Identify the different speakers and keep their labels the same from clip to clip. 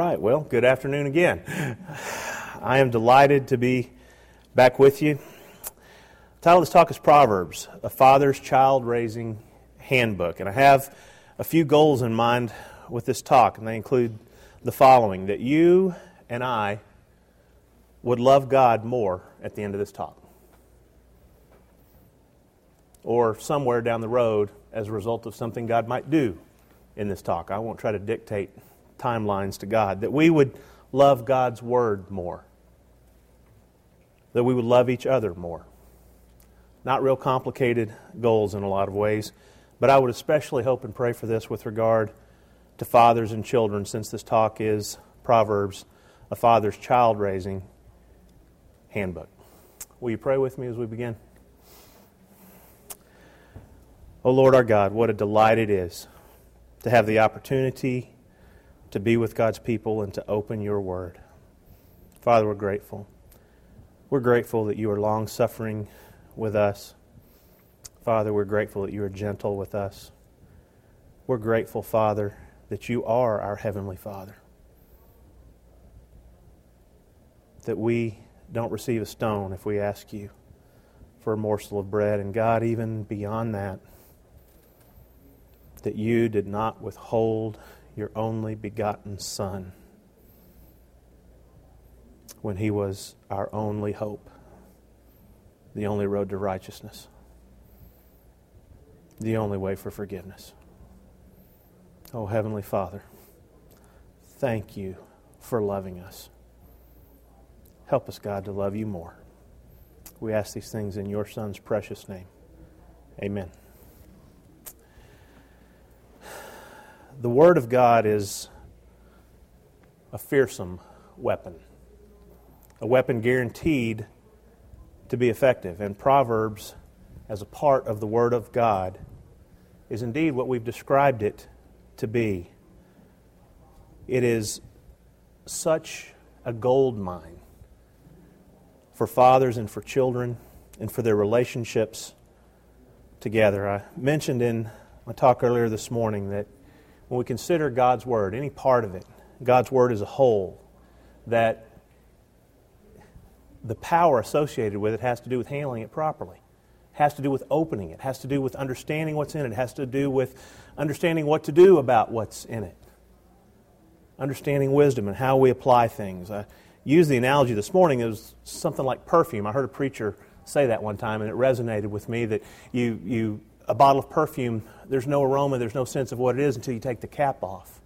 Speaker 1: right, well, good afternoon again. I am delighted to be back with you. The title of this talk is Proverbs, a Father's Child-Raising Handbook. And I have a few goals in mind with this talk, and they include the following: that you and I would love God more at the end of this talk, or somewhere down the road as a result of something God might do in this talk. I won't try to dictate timelines to God. That we would love God's Word more. That we would love each other more. Not real complicated goals in a lot of ways, but I would especially hope and pray for this with regard to fathers and children, since this talk is Proverbs, a Father's Child-Raising Handbook. Will you pray with me as we begin? Oh Lord our God, what a delight it is to have the opportunity to be with God's people and to open your Word. Father, we're grateful. We're grateful that you are long-suffering with us. Father, we're grateful that you are gentle with us. We're grateful, Father, that you are our Heavenly Father. That we don't receive a stone if we ask you for a morsel of bread. And God, even beyond that, that you did not withhold your only begotten Son when He was our only hope, the only road to righteousness, the only way for forgiveness. Oh, Heavenly Father, thank you for loving us. Help us, God, to love you more. We ask these things in your Son's precious name. Amen. The Word of God is a fearsome weapon, a weapon guaranteed to be effective. And Proverbs, as a part of the Word of God, is indeed what we've described it to be. It is such a gold mine for fathers and for children and for their relationships together. I mentioned in my talk earlier this morning that when we consider God's Word, any part of it, God's Word as a whole, that the power associated with it has to do with handling it properly. It has to do with opening it. It has to do with understanding what's in it. It has to do with understanding what to do about what's in it. Understanding wisdom and how we apply things. I used the analogy this morning. It was something like perfume. I heard a preacher say that one time, and it resonated with me that a bottle of perfume, there's no aroma, there's no sense of what it is until you take the cap off.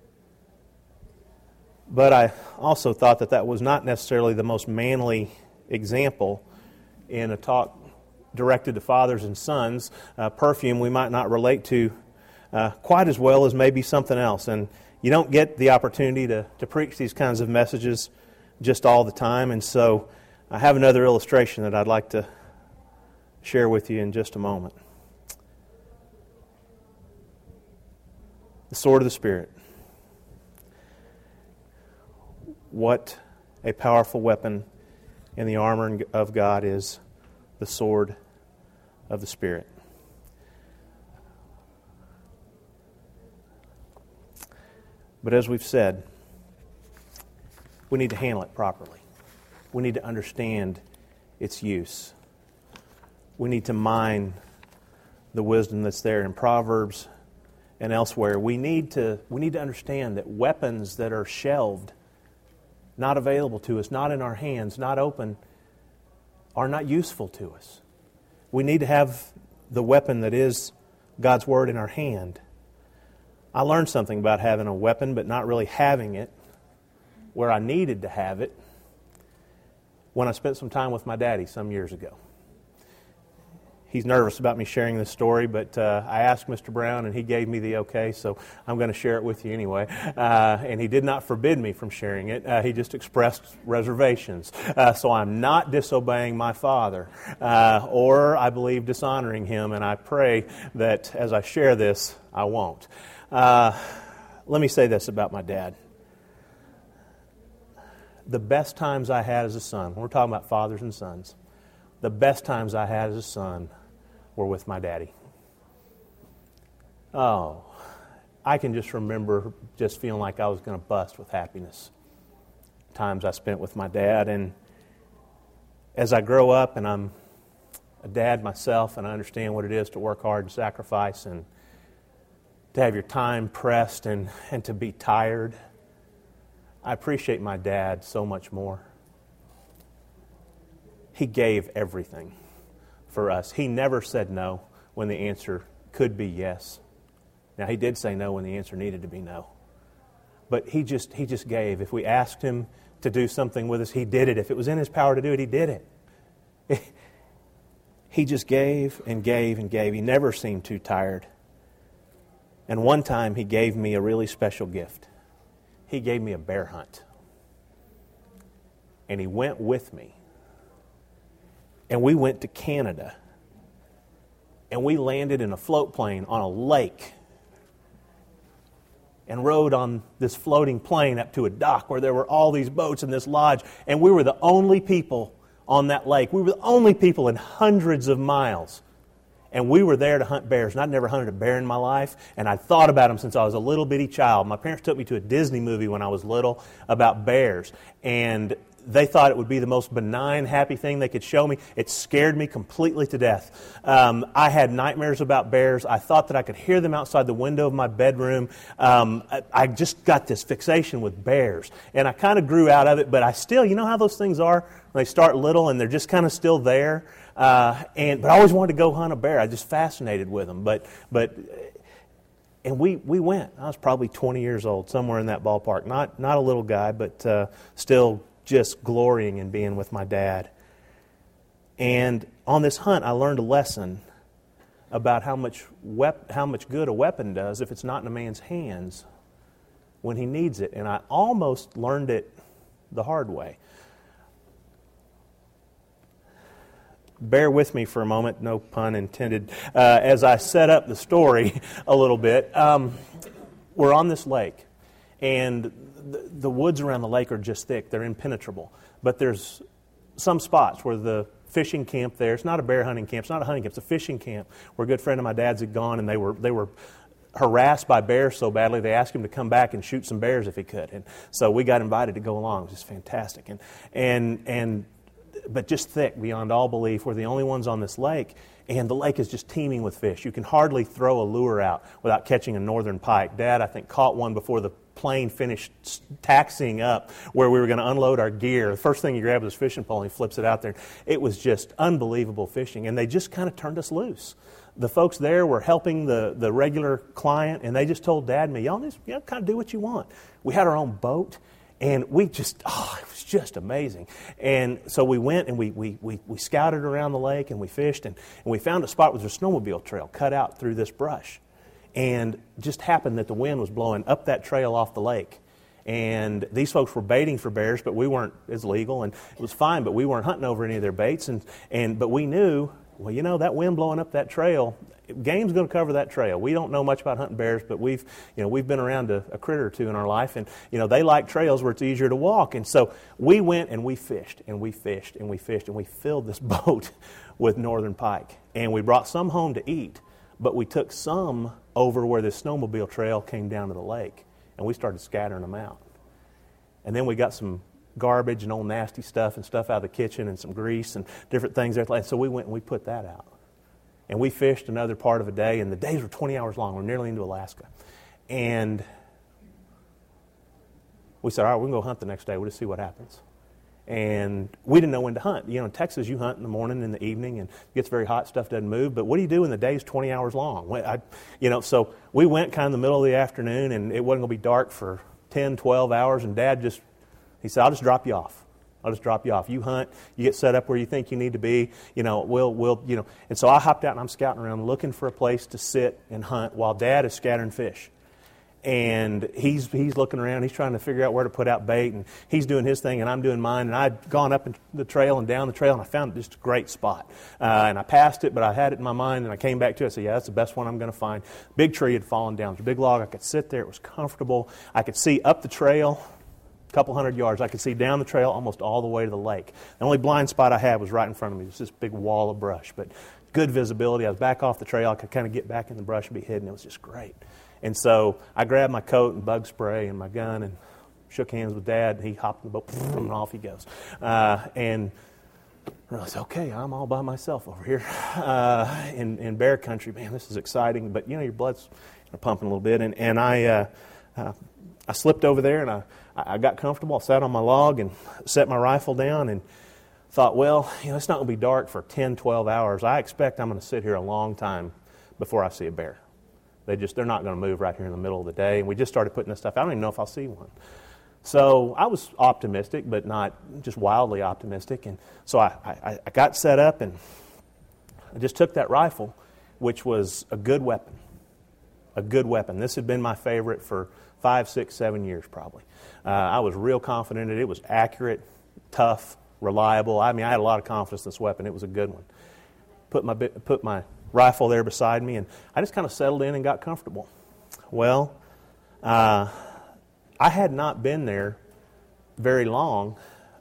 Speaker 1: But I also thought that was not necessarily the most manly example in a talk directed to fathers and sons. Perfume we might not relate to quite as well as maybe something else. And you don't get the opportunity to preach these kinds of messages just all the time. And so I have another illustration that I'd like to share with you in just a moment. The sword of the Spirit. What a powerful weapon in the armor of God is the sword of the Spirit. But as we've said, we need to handle it properly. We need to understand its use. We need to mine the wisdom that's there in Proverbs and elsewhere. We need to understand that weapons that are shelved, not available to us, not in our hands, not open, are not useful to us. We need to have the weapon that is God's Word in our hand. I learned something about having a weapon but not really having it where I needed to have it when I spent some time with my daddy some years ago. He's nervous about me sharing this story, but I asked Mr. Brown, and he gave me the okay, so I'm going to share it with you anyway. And he did not forbid me from sharing it. He just expressed reservations. So I'm not disobeying my father, or I believe dishonoring him, and I pray that as I share this, I won't. Let me say this about my dad. The best times I had as a son, when we're talking about fathers and sons, the best times I had as a son were with my daddy. Oh, I can just remember just feeling like I was going to bust with happiness. Times I spent with my dad. And as I grow up and I'm a dad myself and I understand what it is to work hard and sacrifice and to have your time pressed and to be tired, I appreciate my dad so much more. He gave everything for us. He never said no when the answer could be yes. Now, he did say no when the answer needed to be no. But he just gave. If we asked him to do something with us, he did it. If it was in his power to do it, he did it. He just gave and gave and gave. He never seemed too tired. And one time he gave me a really special gift. He gave me a bear hunt. And he went with me. And we went to Canada. And we landed in a float plane on a lake and rode on this floating plane up to a dock where there were all these boats in this lodge. And we were the only people on that lake. We were the only people in hundreds of miles. And we were there to hunt bears. And I'd never hunted a bear in my life. And I'd thought about them since I was a little bitty child. My parents took me to a Disney movie when I was little about bears. And they thought it would be the most benign, happy thing they could show me. It scared me completely to death. I had nightmares about bears. I thought that I could hear them outside the window of my bedroom. I just got this fixation with bears. And I kind of grew out of it, but I still, you know how those things are? When they start little and they're just kind of still there. But I always wanted to go hunt a bear. I was just fascinated with them. And we went. I was probably 20 years old, somewhere in that ballpark. Not a little guy, but still just glorying in being with my dad. And on this hunt, I learned a lesson about how much good a weapon does if it's not in a man's hands when he needs it. And I almost learned it the hard way. Bear with me for a moment, no pun intended, as I set up the story a little bit. We're on this lake, and the woods around the lake are just thick. They're impenetrable. But there's some spots where the fishing camp there, it's not a bear hunting camp, it's not a hunting camp, it's a fishing camp where a good friend of my dad's had gone, and they were harassed by bears so badly they asked him to come back and shoot some bears if he could. And so we got invited to go along. It was just fantastic. But just thick beyond all belief. We're the only ones on this lake, and the lake is just teeming with fish. You can hardly throw a lure out without catching a northern pike. Dad, I think, caught one before the plane finished taxiing up where we were going to unload our gear. The first thing he grabbed was his fishing pole, and he flips it out there. It was just unbelievable fishing, and they just kind of turned us loose. The folks there were helping the regular client, and they just told Dad and me, y'all just kind of do what you want. We had our own boat. And we just, it was just amazing. And so we went and we scouted around the lake and we fished and we found a spot where there's a snowmobile trail cut out through this brush. And just happened that the wind was blowing up that trail off the lake. And these folks were baiting for bears, but we weren't. It's legal and it was fine, but we weren't hunting over any of their baits. But we knew, well, that wind blowing up that trail, game's going to cover that trail. We don't know much about hunting bears, but we've been around a critter or two in our life, and they like trails where it's easier to walk. And so we went and we fished and we fished and we fished and we filled this boat with northern pike. And we brought some home to eat, but we took some over where the snowmobile trail came down to the lake, and we started scattering them out. And then we got some garbage and old nasty stuff and stuff out of the kitchen and some grease and different things. And so we went and we put that out. And we fished another part of a day, and the days were 20 hours long. We're nearly into Alaska. And we said, all right, we're going to go hunt the next day. We'll just see what happens. And we didn't know when to hunt. In Texas, you hunt in the morning, in the evening, and it gets very hot, stuff doesn't move. But what do you do when the day's 20 hours long? So we went kind of in the middle of the afternoon, and it wasn't going to be dark for 10, 12 hours, and Dad he said, I'll just drop you off. I'll just drop you off. You hunt, you get set up where you think you need to be, we'll. And so I hopped out and I'm scouting around looking for a place to sit and hunt while Dad is scattering fish. And he's looking around, he's trying to figure out where to put out bait, and he's doing his thing and I'm doing mine. And I'd gone up the trail and down the trail and I found just a great spot. And I passed it, but I had it in my mind and I came back to it. I said, yeah, that's the best one I'm going to find. Big tree had fallen down. It was a big log. I could sit there. It was comfortable. I could see up the trail a couple hundred yards. I could see down the trail almost all the way to the lake. The only blind spot I had was right in front of me. It was this big wall of brush, but good visibility. I was back off the trail. I could kind of get back in the brush and be hidden. It was just great. And so I grabbed my coat and bug spray and my gun and shook hands with Dad. And he hopped in the boat, and off he goes. And I realized, okay, I'm all by myself over here in bear country. Man, this is exciting. But, your blood's pumping a little bit. And I slipped over there, and I got comfortable. I sat on my log and set my rifle down and thought, well, it's not going to be dark for 10, 12 hours. I expect I'm going to sit here a long time before I see a bear. They're not going to move right here in the middle of the day. And we just started putting this stuff. I don't even know if I'll see one. So I was optimistic, but not just wildly optimistic. And so I got set up, and I just took that rifle, which was a good weapon. A good weapon. This had been my favorite for 5, 6, 7 years probably. I was real confident in it. It was accurate, tough, reliable. I had a lot of confidence in this weapon. It was a good one. Put my rifle there beside me, and I just kind of settled in and got comfortable. Well, I had not been there very long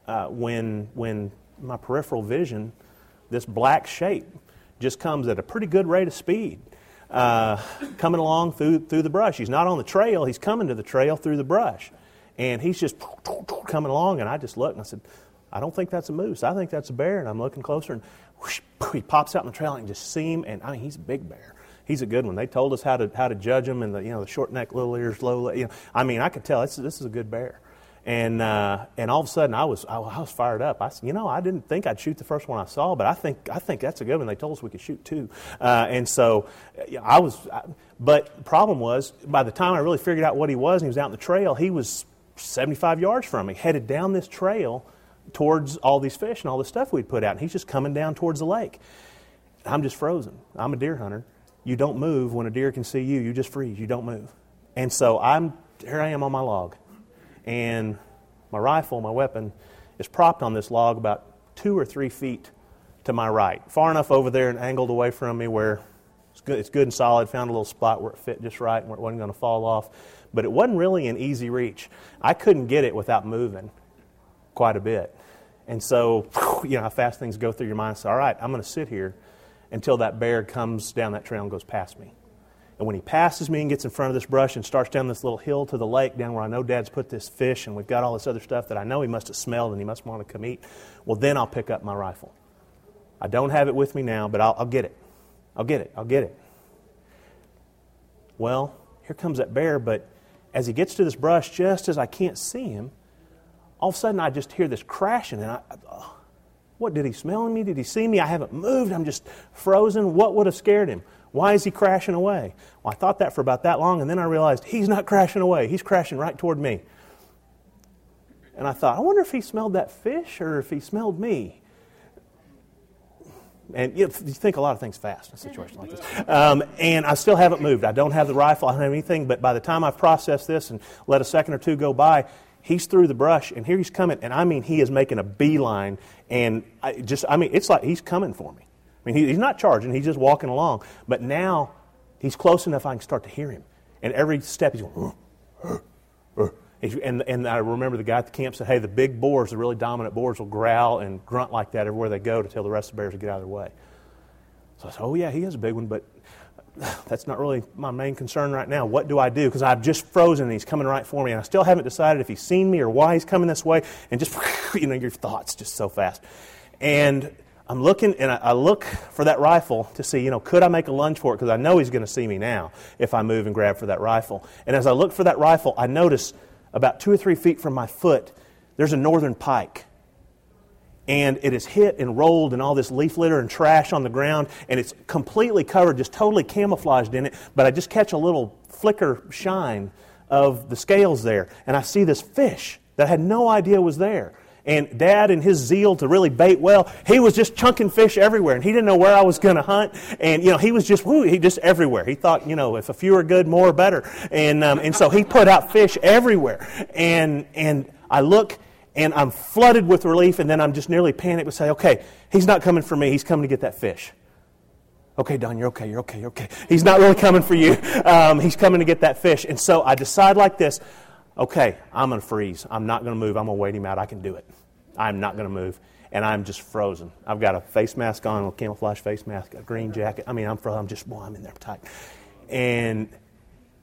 Speaker 1: when my peripheral vision, this black shape, just comes at a pretty good rate of speed, coming along through the brush. He's not on the trail. He's coming to the trail through the brush. And he's just coming along, and I just looked, and I said, I don't think that's a moose. I think that's a bear. And I'm looking closer, and whoosh, he pops out in the trail. I can just see him, and he's a big bear. He's a good one. They told us how to judge him, and the short neck, little ears, low. I could tell this is a good bear. And all of a sudden I was fired up. I said, I didn't think I'd shoot the first one I saw, but I think that's a good one. They told us we could shoot two, and so I was. But the problem was, by the time I really figured out what he was, and he was out in the trail, he was 75 yards from me, headed down this trail towards all these fish and all the stuff we'd put out, and he's just coming down towards the lake. I'm just frozen. I'm a deer hunter. You don't move when a deer can see you. You just freeze. You don't move. And so here I am on my log, and my rifle, my weapon, is propped on this log about 2 or 3 feet to my right, far enough over there and angled away from me where it's good and solid. Found a little spot where it fit just right and where it wasn't going to fall off. But it wasn't really an easy reach. I couldn't get it without moving quite a bit. And so, how fast things go through your mind. So, all right, I'm going to sit here until that bear comes down that trail and goes past me. And when he passes me and gets in front of this brush and starts down this little hill to the lake, down where I know Dad's put this fish and we've got all this other stuff that I know he must have smelled and he must want to come eat, well, then I'll pick up my rifle. I don't have it with me now, but I'll get it. I'll get it. Well, here comes that bear, but as he gets to this brush, just as I can't see him, all of a sudden I just hear this crashing, and what, did he smell me? Did he see me? I haven't moved. I'm just frozen. What would have scared him? Why is he crashing away? Well, I thought that for about that long, and then I realized he's not crashing away. He's crashing right toward me. And I thought, I wonder if he smelled that fish or if he smelled me. And you think a lot of things fast in a situation like this. And I still haven't moved. I don't have the rifle. I don't have anything. But by the time I've processed this and let a second or two go by, he's through the brush, and here he's coming. And he is making a beeline. And it's like he's coming for me. He's not charging. He's just walking along. But now he's close enough I can start to hear him. And every step he's going, And I remember the guy at the camp said, hey, the big boars, the really dominant boars, will growl and grunt like that everywhere they go to tell the rest of the bears to get out of their way. So I said, oh, yeah, he is a big one, but that's not really my main concern right now. What do I do? Because I've just frozen and he's coming right for me, and I still haven't decided if he's seen me or why he's coming this way, and just, your thoughts just so fast. And I'm looking, and I look for that rifle to see, could I make a lunge for it? Because I know he's going to see me now if I move and grab for that rifle. And as I look for that rifle, I notice about 2 or 3 feet from my foot, there's a northern pike. And it is hit and rolled in all this leaf litter and trash on the ground, and it's completely covered, just totally camouflaged in it, but I just catch a little flicker shine of the scales there, and I see this fish that I had no idea was there. And Dad, in his zeal to really bait well, he was just chunking fish everywhere, and he didn't know where I was going to hunt. And he was just everywhere. He thought, if a few are good, more are better. And so he put out fish everywhere. And I look, and I'm flooded with relief, and then I'm just nearly panicked to say, okay, he's not coming for me. He's coming to get that fish. Okay, Don, you're okay. He's not really coming for you. He's coming to get that fish. And so I decide like this. Okay, I'm going to freeze. I'm not going to move. I'm going to wait him out. I can do it. I'm not going to move. And I'm just frozen. I've got a face mask on, a camouflage face mask, a green jacket. I'm frozen. I'm in there tight. And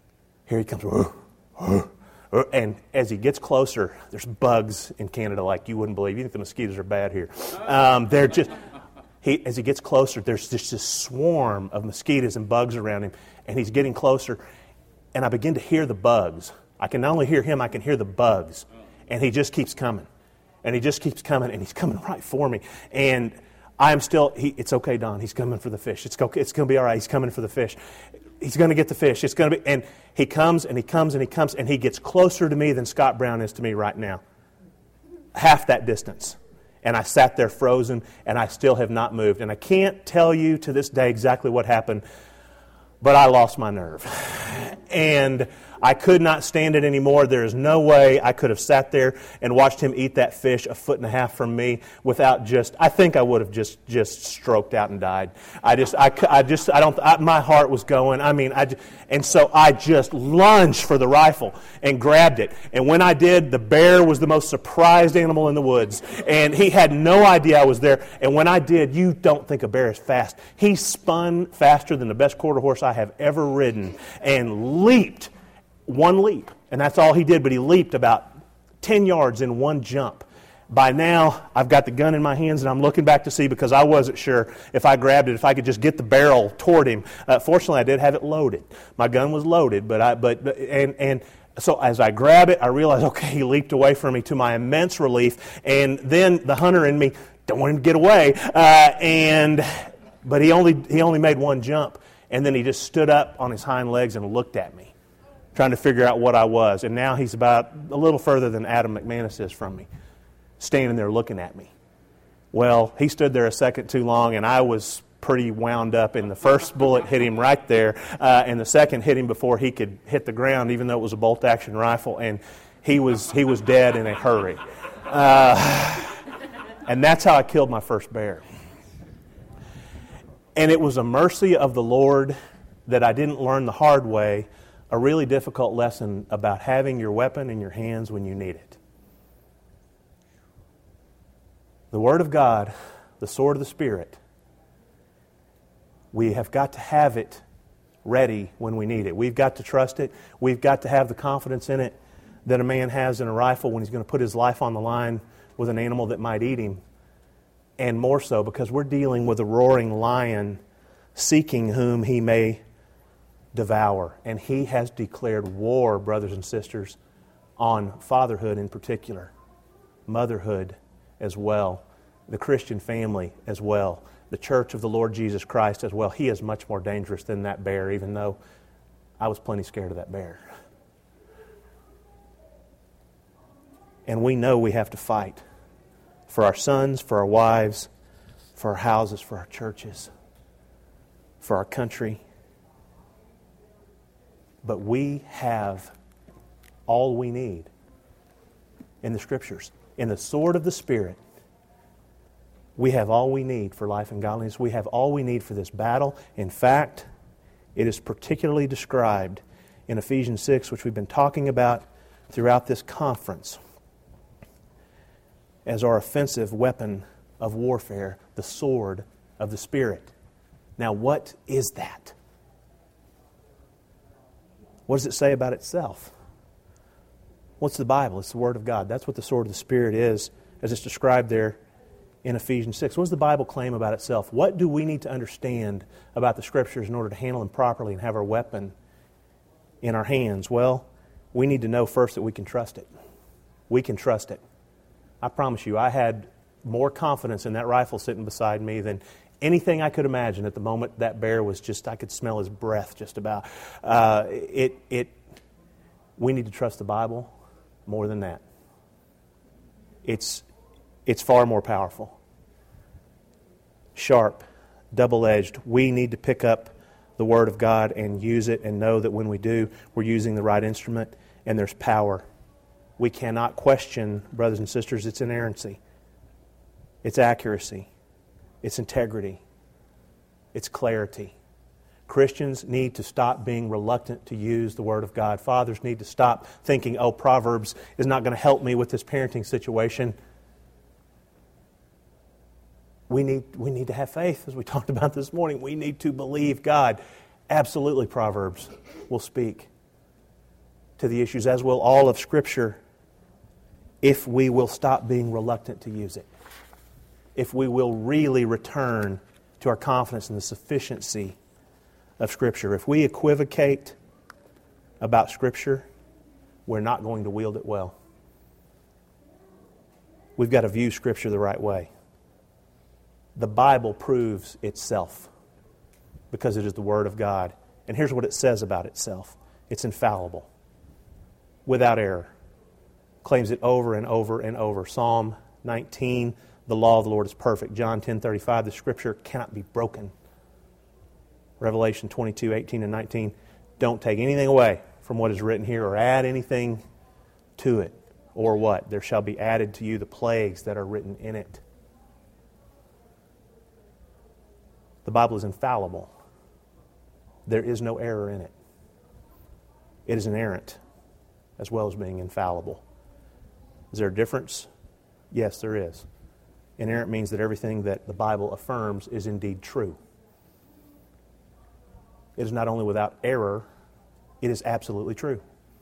Speaker 1: Here he comes. And as he gets closer, there's bugs in Canada like you wouldn't believe. You think the mosquitoes are bad here. They're just... as he gets closer, there's just this swarm of mosquitoes and bugs around him. And he's getting closer. And I begin to hear the bugs. I can not only hear him, I can hear the bugs. And he just keeps coming. And he just keeps coming. And he's coming right for me. And I'm still... it's okay, Don. He's coming for the fish. It's going to be all right. He's coming for the fish. He's going to get the fish. It's going to be... And he comes and he comes and he comes. And he gets closer to me than Scott Brown is to me right now. Half that distance. And I sat there frozen, and I still have not moved. And I can't tell you to this day exactly what happened, but I lost my nerve. And I could not stand it anymore. There is no way I could have sat there and watched him eat that fish 1.5 feet from me without I think I would have just stroked out and died. My heart was going. And so I just lunged for the rifle and grabbed it. And when I did, the bear was the most surprised animal in the woods. And he had no idea I was there. And when I did, you don't think a bear is fast. He spun faster than the best quarter horse I have ever ridden and leaped. One leap, and that's all he did, but he leaped about 10 yards in one jump. By now, I've got the gun in my hands, and I'm looking back to see, because I wasn't sure if I grabbed it, if I could just get the barrel toward him. Fortunately, I did have it loaded. My gun was loaded, so as I grab it, I realize, okay, he leaped away from me to my immense relief, and then the hunter in me don't want him to get away, but he only made one jump, and then he just stood up on his hind legs and looked at me, trying to figure out what I was. And now he's about a little further than Adam McManus is from me, standing there looking at me. Well, he stood there a second too long, and I was pretty wound up, and the first bullet hit him right there, and the second hit him before he could hit the ground, even though it was a bolt-action rifle, and he was dead in a hurry. And that's how I killed my first bear. And it was a mercy of the Lord that I didn't learn the hard way, a really difficult lesson about having your weapon in your hands when you need it. The Word of God, the sword of the Spirit, we have got to have it ready when we need it. We've got to trust it. We've got to have the confidence in it that a man has in a rifle when he's going to put his life on the line with an animal that might eat him. And more so because we're dealing with a roaring lion seeking whom he may devour. And he has declared war, brothers and sisters, on fatherhood in particular, motherhood as well, the Christian family as well, the church of the Lord Jesus Christ as well. He is much more dangerous than that bear, even though I was plenty scared of that bear. And we know we have to fight for our sons, for our wives, for our houses, for our churches, for our country. But we have all we need in the Scriptures. In the sword of the Spirit, we have all we need for life and godliness. We have all we need for this battle. In fact, it is particularly described in Ephesians 6, which we've been talking about throughout this conference, as our offensive weapon of warfare, the sword of the Spirit. Now, what is that? What does it say about itself? What's the Bible? It's the Word of God. That's what the sword of the Spirit is, as it's described there in Ephesians 6. What does the Bible claim about itself? What do we need to understand about the Scriptures in order to handle them properly and have our weapon in our hands? Well, we need to know first that we can trust it. We can trust it. I promise you, I had more confidence in that rifle sitting beside me than anything I could imagine at the moment that bear was just, I could smell his breath just about. We need to trust the Bible more than that. It's far more powerful. Sharp, double-edged. We need to pick up the Word of God and use it and know that when we do, we're using the right instrument and there's power. We cannot question, brothers and sisters, its inerrancy, its accuracy, its integrity, its clarity. Christians need to stop being reluctant to use the Word of God. Fathers need to stop thinking, oh, Proverbs is not going to help me with this parenting situation. We need to have faith, as we talked about this morning. We need to believe God. Absolutely, Proverbs will speak. to the issues, as will all of Scripture, if we will stop being reluctant to use it. If we will really return to our confidence in the sufficiency of Scripture. If we equivocate about Scripture, we're not going to wield it well. We've got to view Scripture the right way. The Bible proves itself because it is the Word of God. And here's what it says about itself. It's infallible, without error. Claims it over and over and over. Psalm 19, the law of the Lord is perfect. John 10:35, the Scripture cannot be broken. Revelation 22:18 and 19, don't take anything away from what is written here or add anything to it. Or what? There shall be added to you the plagues that are written in it. The Bible is infallible. There is no error in it. It is inerrant as well as being infallible. Is there a difference? Yes, there is. Inerrant means that everything that the Bible affirms is indeed true. It is not only without error, it is absolutely true.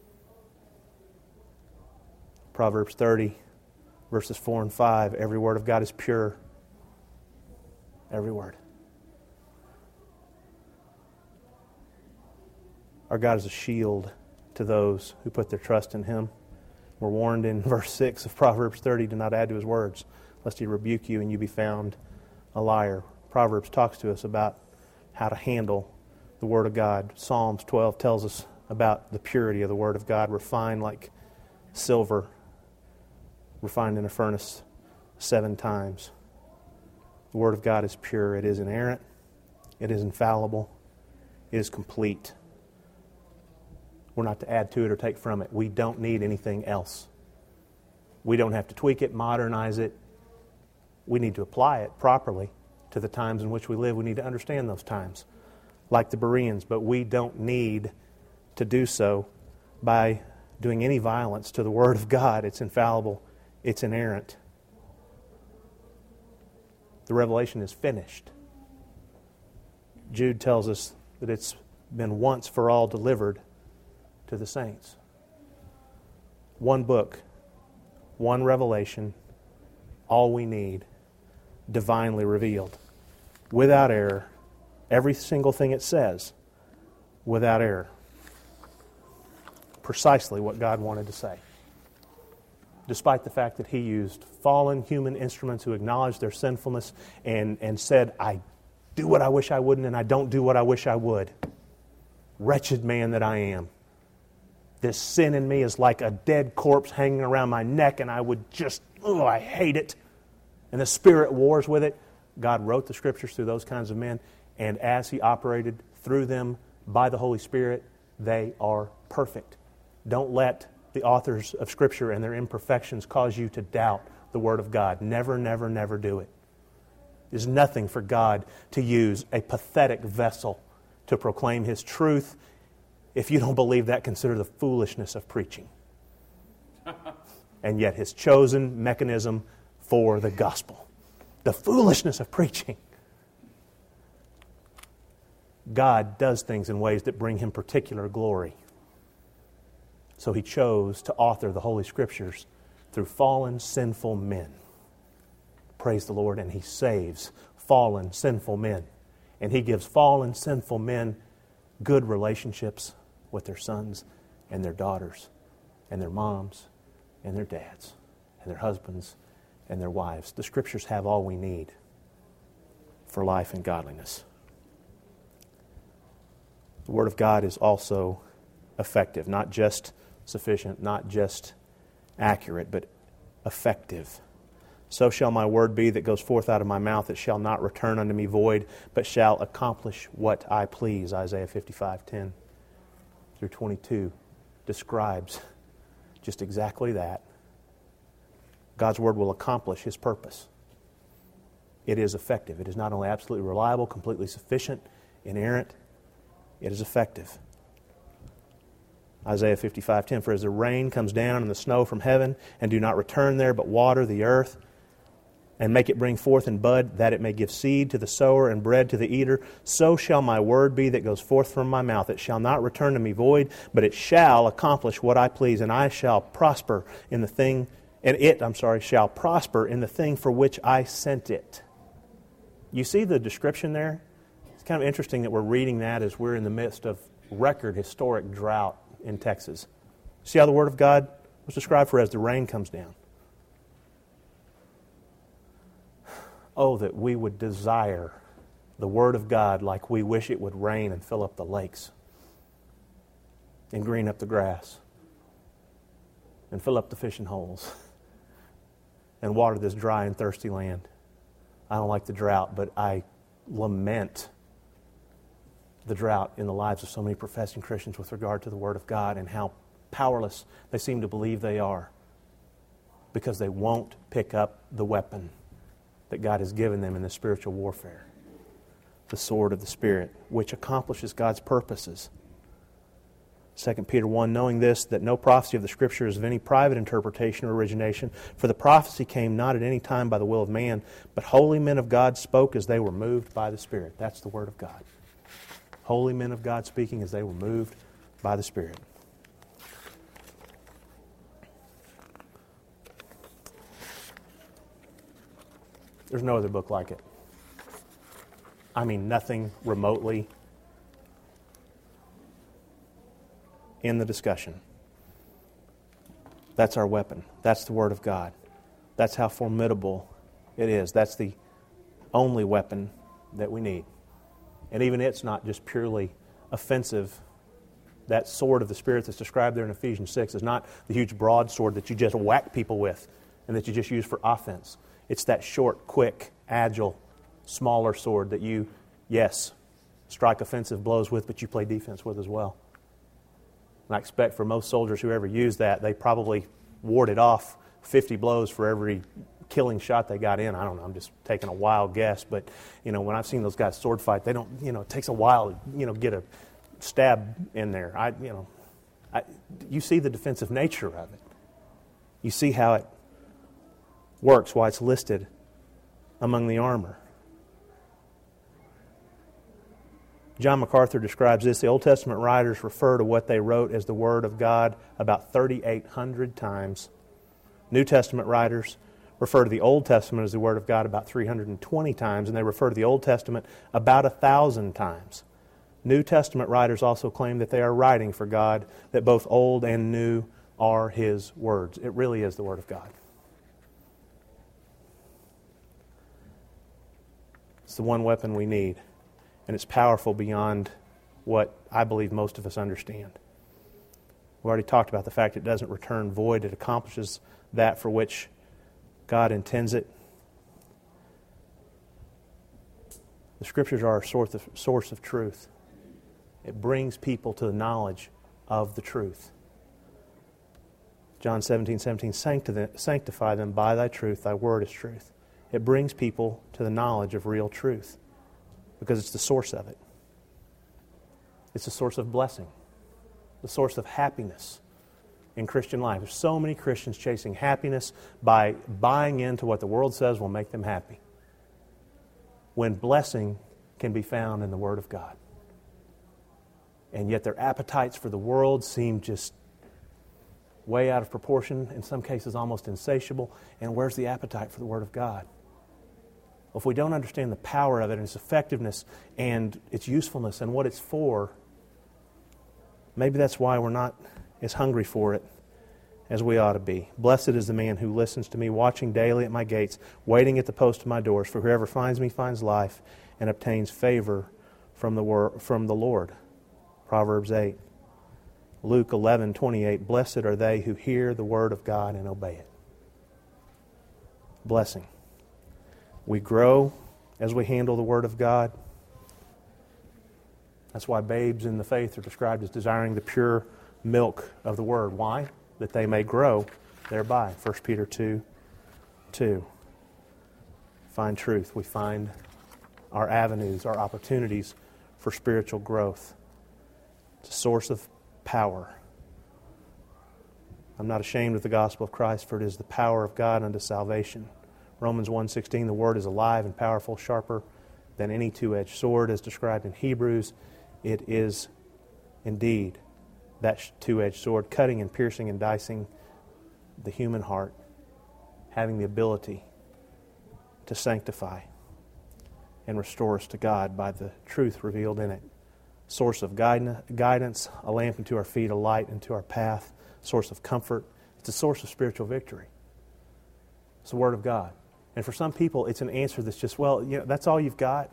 Speaker 1: Proverbs 30, verses 4 and 5, every word of God is pure. Every word. Our God is a shield to those who put their trust in Him. We're warned in verse 6 of Proverbs 30, do not add to His words, lest He rebuke you and you be found a liar. Proverbs talks to us about how to handle the Word of God. Psalms 12 tells us about the purity of the Word of God, refined like silver, refined in a furnace 7 times. The Word of God is pure. It is inerrant. It is infallible. It is complete. We're not to add to it or take from it. We don't need anything else. We don't have to tweak it, modernize it. We need to apply it properly to the times in which we live. We need to understand those times, like the Bereans. But we don't need to do so by doing any violence to the Word of God. It's infallible. It's inerrant. The revelation is finished. Jude tells us that it's been once for all delivered to the saints. One book, one revelation, all we need, divinely revealed, without error. Every single thing it says, without error. Precisely what God wanted to say. Despite the fact that He used fallen human instruments who acknowledged their sinfulness and said, I do what I wish I wouldn't and I don't do what I wish I would. Wretched man that I am. This sin in me is like a dead corpse hanging around my neck and I would just, I hate it. And the Spirit wars with it. God wrote the Scriptures through those kinds of men, and as He operated through them by the Holy Spirit, they are perfect. Don't let the authors of Scripture and their imperfections cause you to doubt the Word of God. Never, never, never do it. There's nothing for God to use a pathetic vessel to proclaim His truth. If you don't believe that, consider the foolishness of preaching. And yet His chosen mechanism for the gospel. The foolishness of preaching. God does things in ways that bring Him particular glory. So He chose to author the Holy Scriptures through fallen, sinful men. Praise the Lord. And He saves fallen, sinful men. And He gives fallen, sinful men good relationships with their sons and their daughters and their moms and their dads and their husbands and their wives. The Scriptures have all we need for life and godliness. The Word of God is also effective, not just sufficient, not just accurate, but effective. So shall my word be that goes forth out of my mouth. It shall not return unto me void, but shall accomplish what I please. Isaiah 55:10 through 22 describes just exactly that. God's Word will accomplish His purpose. It is effective. It is not only absolutely reliable, completely sufficient, inerrant, it is effective. Isaiah 55:10, for as the rain comes down and the snow from heaven, and do not return there, but water the earth, and make it bring forth and bud, that it may give seed to the sower and bread to the eater. So shall my word be that goes forth from my mouth. It shall not return to me void, but it shall accomplish what I please, and I shall prosper in the thing, shall prosper in the thing for which I sent it. You see the description there? It's kind of interesting that we're reading that as we're in the midst of record historic drought in Texas. See how the Word of God was described for as the rain comes down. Oh, that we would desire the Word of God like we wish it would rain and fill up the lakes and green up the grass and fill up the fishing holes and water this dry and thirsty land. I don't like the drought, but I lament the drought in the lives of so many professing Christians with regard to the Word of God and how powerless they seem to believe they are because they won't pick up the weapon that God has given them in the spiritual warfare, the sword of the Spirit, which accomplishes God's purposes. 2 Peter 1, knowing this, that no prophecy of the Scripture is of any private interpretation or origination, for the prophecy came not at any time by the will of man, but holy men of God spoke as they were moved by the Spirit. That's the Word of God. Holy men of God speaking as they were moved by the Spirit. There's no other book like it. I mean, nothing remotely in the discussion. That's our weapon. That's the Word of God. That's how formidable it is. That's the only weapon that we need. And even it's not just purely offensive. That sword of the Spirit that's described there in Ephesians 6 is not the huge broadsword that you just whack people with and that you just use for offense. It's that short, quick, agile, smaller sword that you, yes, strike offensive blows with, but you play defense with as well. And I expect for most soldiers who ever use that, they probably warded off 50 blows for every killing shot they got in. I don't know, I'm just taking a wild guess, but when I've seen those guys sword fight, they don't, it takes a while to, get a stab in there. You see the defensive nature of it. You see how it works, why it's listed among the armor. John MacArthur describes this. The Old Testament writers refer to what they wrote as the Word of God about 3,800 times. New Testament writers refer to the Old Testament as the Word of God about 320 times, and they refer to the Old Testament about 1,000 times. New Testament writers also claim that they are writing for God, that both Old and New are His words. It really is the Word of God. It's the one weapon we need, and it's powerful beyond what I believe most of us understand. We already talked about the fact it doesn't return void. It accomplishes that for which God intends it. The Scriptures are our source of truth. It brings people to the knowledge of the truth. John 17:17, sanctify them by thy truth, thy word is truth. It brings people to the knowledge of real truth because it's the source of it. It's the source of blessing, the source of happiness in Christian life. There's so many Christians chasing happiness by buying into what the world says will make them happy, when blessing can be found in the Word of God. And yet their appetites for the world seem just way out of proportion, in some cases almost insatiable. And where's the appetite for the Word of God? Well, if we don't understand the power of it and its effectiveness and its usefulness and what it's for, maybe that's why we're not as hungry for it as we ought to be. Blessed is the man who listens to me, watching daily at my gates, waiting at the post of my doors. For whoever finds me finds life and obtains favor from the Lord. Proverbs 8. Luke 11:28. Blessed are they who hear the word of God and obey it. Blessing. We grow as we handle the Word of God. That's why babes in the faith are described as desiring the pure milk of the Word. Why? That they may grow thereby. 1 Peter 2:2. Find truth. We find our avenues, our opportunities for spiritual growth. It's a source of power. I'm not ashamed of the gospel of Christ, for it is the power of God unto salvation. Romans 1:16, the Word is alive and powerful, sharper than any two-edged sword, as described in Hebrews. It is indeed that two-edged sword, cutting and piercing and dicing the human heart, having the ability to sanctify and restore us to God by the truth revealed in it. Source of guidance, a lamp unto our feet, a light unto our path, source of comfort. It's a source of spiritual victory. It's the Word of God. And for some people, it's an answer that's just, well, that's all you've got?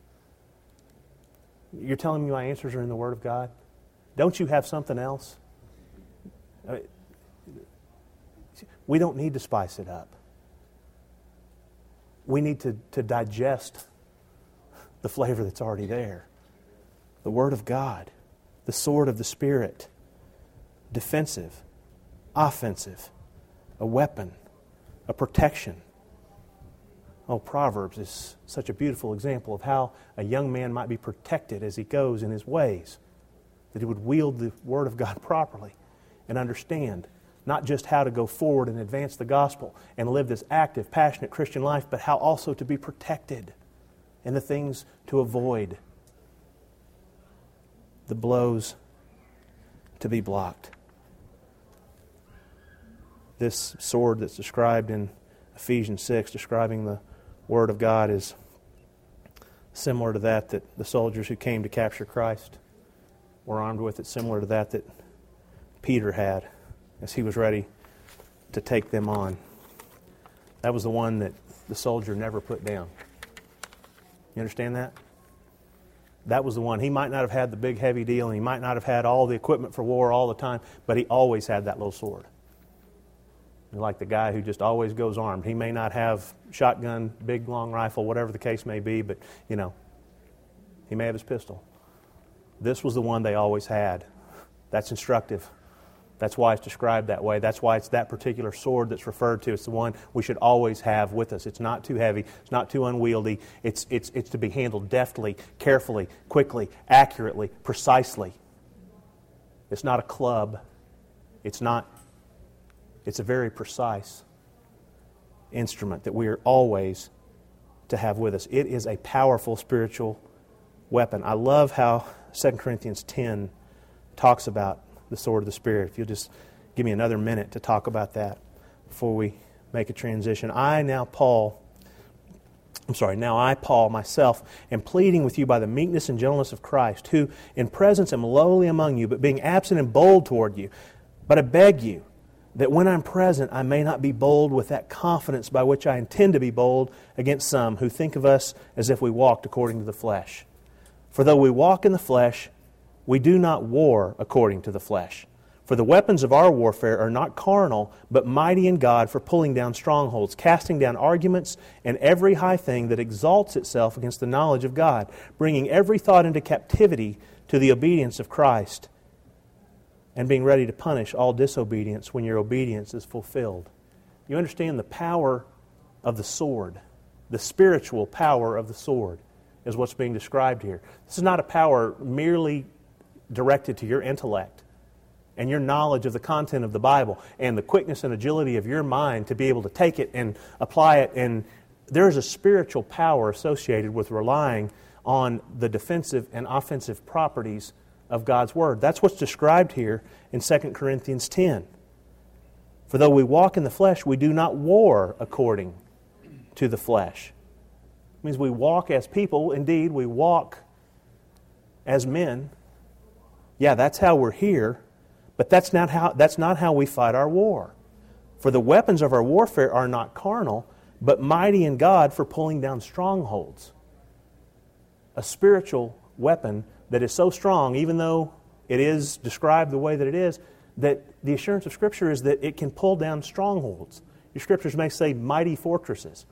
Speaker 1: You're telling me my answers are in the Word of God? Don't you have something else? We don't need to spice it up. We need to digest the flavor that's already there. The Word of God, the sword of the Spirit, defensive, offensive, a weapon, a protection. Oh, Proverbs is such a beautiful example of how a young man might be protected as he goes in his ways, that he would wield the Word of God properly and understand not just how to go forward and advance the gospel and live this active, passionate Christian life, but how also to be protected and the things to avoid, the blows to be blocked. This sword that's described in Ephesians 6, describing the Word of God, is similar to that the soldiers who came to capture Christ were armed with. It's similar to that Peter had as he was ready to take them on. That was the one that the soldier never put down. You understand that? That was the one. He might not have had the big heavy deal, and he might not have had all the equipment for war all the time, but he always had that little sword. Like the guy who just always goes armed. He may not have shotgun, big long rifle, whatever the case may be, but he may have his pistol. This was the one they always had. That's instructive. That's why it's described that way. That's why it's that particular sword that's referred to. It's the one we should always have with us. It's not too heavy. It's not too unwieldy. It's to be handled deftly, carefully, quickly, accurately, precisely. It's not a club. It's a very precise instrument that we are always to have with us. It is a powerful spiritual weapon. I love how 2 Corinthians 10 talks about the sword of the Spirit. If you'll just give me another minute to talk about that before we make a transition. I, Paul, myself, am pleading with you by the meekness and gentleness of Christ, who in presence am lowly among you, but being absent am bold toward you. But I beg you, that when I'm present, I may not be bold with that confidence by which I intend to be bold against some who think of us as if we walked according to the flesh. For though we walk in the flesh, we do not war according to the flesh. For the weapons of our warfare are not carnal, but mighty in God for pulling down strongholds, casting down arguments and every high thing that exalts itself against the knowledge of God, bringing every thought into captivity to the obedience of Christ, and being ready to punish all disobedience when your obedience is fulfilled. You understand the power of the sword, the spiritual power of the sword is what's being described here. This is not a power merely directed to your intellect and your knowledge of the content of the Bible and the quickness and agility of your mind to be able to take it and apply it. And there is a spiritual power associated with relying on the defensive and offensive properties of God's Word. That's what's described here in 2 Corinthians 10. For though we walk in the flesh, we do not war according to the flesh. It means we walk as people. Indeed, we walk as men. Yeah, that's how we're here, but that's not how we fight our war. For the weapons of our warfare are not carnal, but mighty in God for pulling down strongholds. A spiritual weapon that is so strong, even though it is described the way that it is, that the assurance of Scripture is that it can pull down strongholds. Your Scriptures may say mighty fortresses.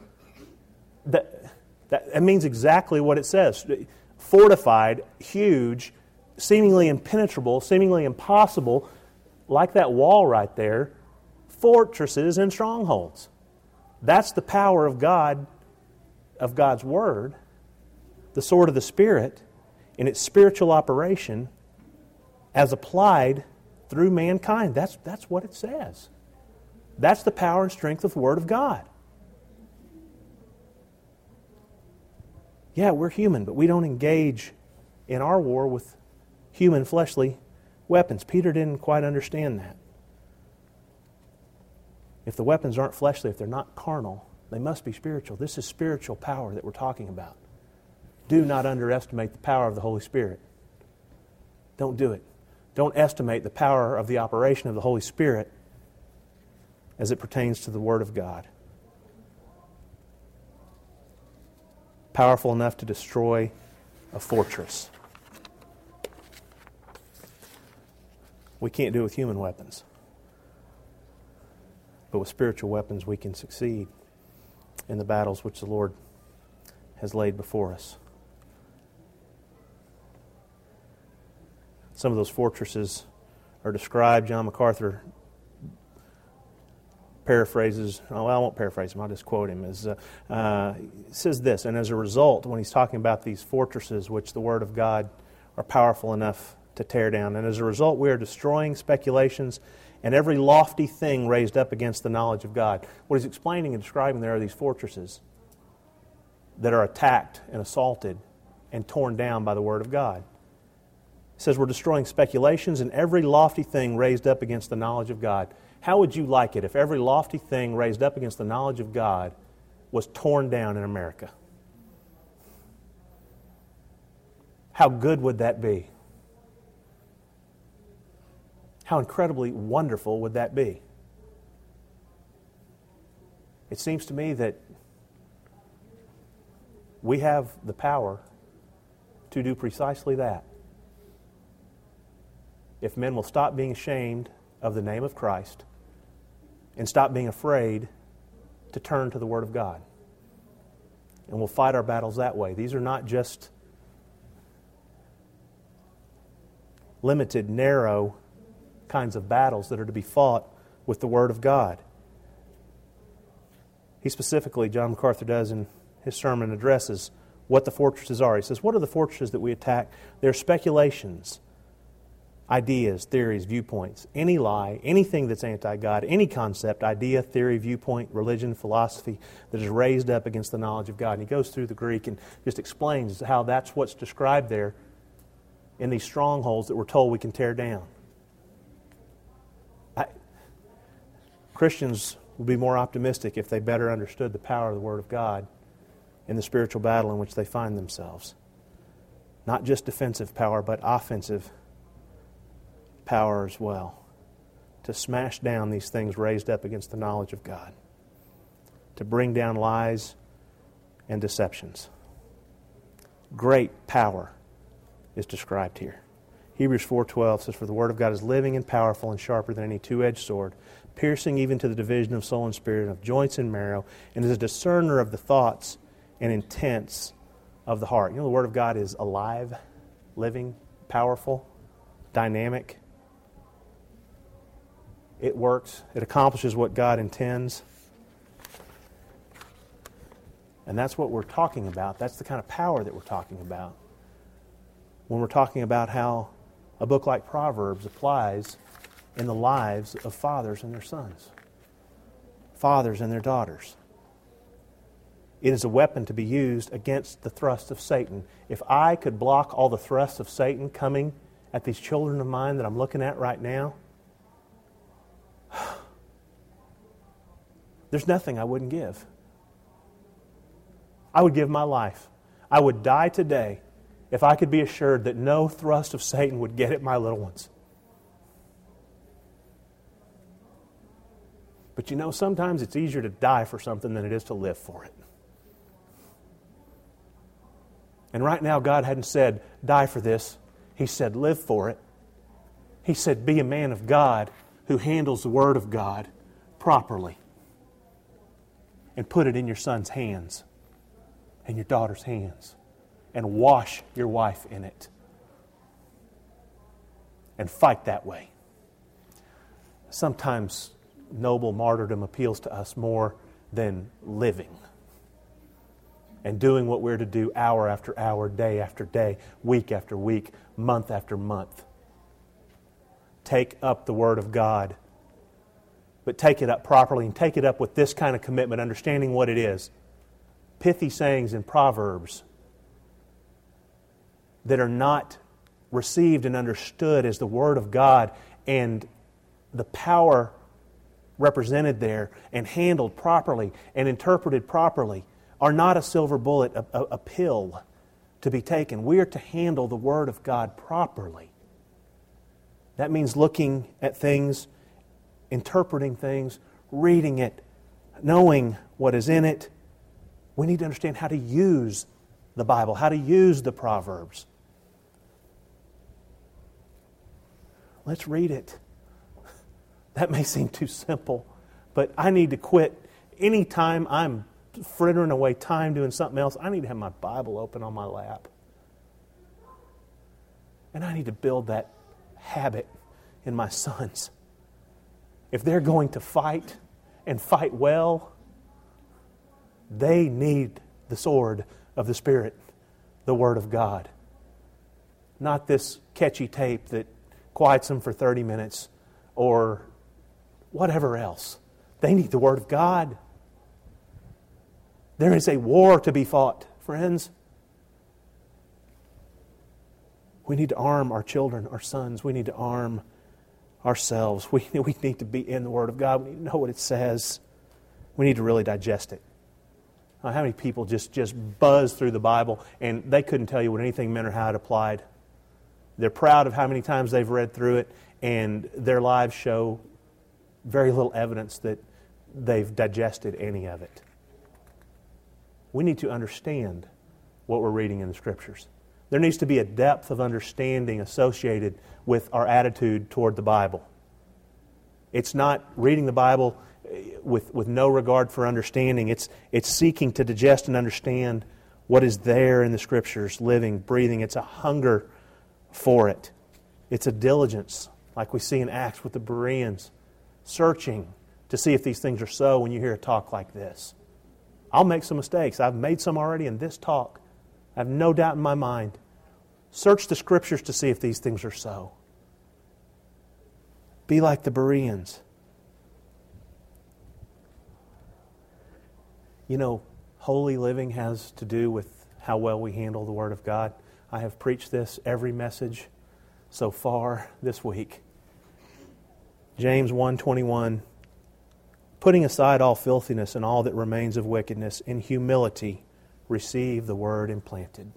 Speaker 1: That means exactly what it says. Fortified, huge, seemingly impenetrable, seemingly impossible, like that wall right there, fortresses and strongholds. That's the power of God, of God's Word, the sword of the Spirit, in its spiritual operation as applied through mankind. That's what it says. That's the power and strength of the Word of God. Yeah, we're human, but we don't engage in our war with human fleshly weapons. Peter didn't quite understand that. If the weapons aren't fleshly, if they're not carnal, they must be spiritual. This is spiritual power that we're talking about. Do not underestimate the power of the Holy Spirit. Don't do it. Don't estimate the power of the operation of the Holy Spirit as it pertains to the Word of God. Powerful enough to destroy a fortress. We can't do it with human weapons. But with spiritual weapons we can succeed in the battles which the Lord has laid before us. Some of those fortresses are described. John MacArthur paraphrases, I won't paraphrase him, I'll just quote him. Says this, and as a result, when he's talking about these fortresses which the Word of God are powerful enough to tear down, and as a result we are destroying speculations and every lofty thing raised up against the knowledge of God. What he's explaining and describing there are these fortresses that are attacked and assaulted and torn down by the Word of God. It says we're destroying speculations and every lofty thing raised up against the knowledge of God. How would you like it if every lofty thing raised up against the knowledge of God was torn down in America? How good would that be? How incredibly wonderful would that be? It seems to me that we have the power to do precisely that. If men will stop being ashamed of the name of Christ and stop being afraid to turn to the Word of God. And we'll fight our battles that way. These are not just limited, narrow kinds of battles that are to be fought with the Word of God. He specifically, John MacArthur does in his sermon, addresses what the fortresses are. He says, what are the fortresses that we attack? They're speculations, ideas, theories, viewpoints, any lie, anything that's anti-God, any concept, idea, theory, viewpoint, religion, philosophy that is raised up against the knowledge of God. And he goes through the Greek and just explains how that's what's described there in these strongholds that we're told we can tear down. Christians would be more optimistic if they better understood the power of the Word of God in the spiritual battle in which they find themselves. Not just defensive power, but offensive power as well, to smash down these things raised up against the knowledge of God, to bring down lies and deceptions. Great power is described here. Hebrews 4:12 says, for the Word of God is living and powerful and sharper than any two-edged sword, piercing even to the division of soul and spirit, and of joints and marrow, and is a discerner of the thoughts and intents of the heart. You know, the Word of God is alive, living, powerful, dynamic. It works. It accomplishes what God intends. And that's what we're talking about. That's the kind of power that we're talking about when we're talking about how a book like Proverbs applies in the lives of fathers and their sons, fathers and their daughters. It is a weapon to be used against the thrust of Satan. If I could block all the thrusts of Satan coming at these children of mine that I'm looking at right now, there's nothing I wouldn't give. I would give my life. I would die today if I could be assured that no thrust of Satan would get at my little ones. But you know, sometimes it's easier to die for something than it is to live for it. And right now, God hadn't said, die for this. He said, live for it. He said, be a man of God who handles the Word of God properly. And put it in your son's hands and your daughter's hands. And wash your wife in it. And fight that way. Sometimes noble martyrdom appeals to us more than living and doing what we're to do hour after hour, day after day, week after week, month after month. Take up the Word of God, but take it up properly and take it up with this kind of commitment, understanding what it is. Pithy sayings in Proverbs that are not received and understood as the Word of God and the power represented there and handled properly and interpreted properly are not a silver bullet, a pill to be taken. We are to handle the Word of God properly. That means looking at things, interpreting things, reading it, knowing what is in it. We need to understand how to use the Bible, how to use the Proverbs. Let's read it. That may seem too simple, but I need to quit. Anytime I'm frittering away time doing something else, I need to have my Bible open on my lap. And I need to build that habit in my sons. If they're going to fight and fight well, they need the sword of the Spirit, the Word of God. Not this catchy tape that quiets them for 30 minutes or whatever else. They need the Word of God. There is a war to be fought, friends. We need to arm our children, our sons. We need to arm ourselves. We need to be in the Word of God. We need to know what it says. We need to really digest it. How many people just buzz through the Bible and they couldn't tell you what anything meant or how it applied? They're proud of how many times they've read through it, and their lives show very little evidence that they've digested any of it. We need to understand what we're reading in the Scriptures. There needs to be a depth of understanding associated with our attitude toward the Bible. It's not reading the Bible with no regard for understanding. It's seeking to digest and understand what is there in the Scriptures, living, breathing. It's a hunger for it. It's a diligence, like we see in Acts with the Bereans, searching to see if these things are so when you hear a talk like this. I'll make some mistakes. I've made some already in this talk. I have no doubt in my mind. Search the Scriptures to see if these things are so. Be like the Bereans. You know, holy living has to do with how well we handle the Word of God. I have preached this every message so far this week. James 1:21, putting aside all filthiness and all that remains of wickedness, in humility receive the Word implanted.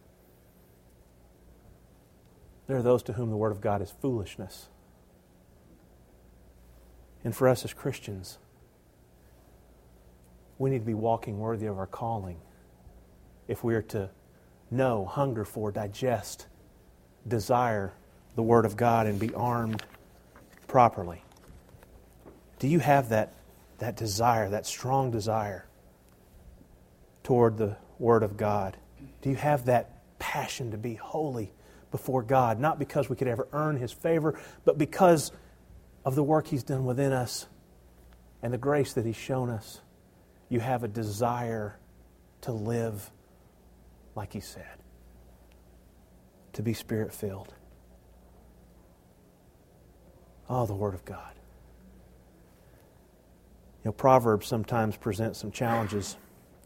Speaker 1: There are those to whom the Word of God is foolishness. And for us as Christians, we need to be walking worthy of our calling if we are to know, hunger for, digest, desire the Word of God and be armed properly. Do you have that desire, that strong desire toward the Word of God? Do you have that passion to be holy before God? Not because we could ever earn His favor, but because of the work He's done within us and the grace that He's shown us. You have a desire to live like He said, to be Spirit-filled. Oh, the Word of God. You know, Proverbs sometimes present some challenges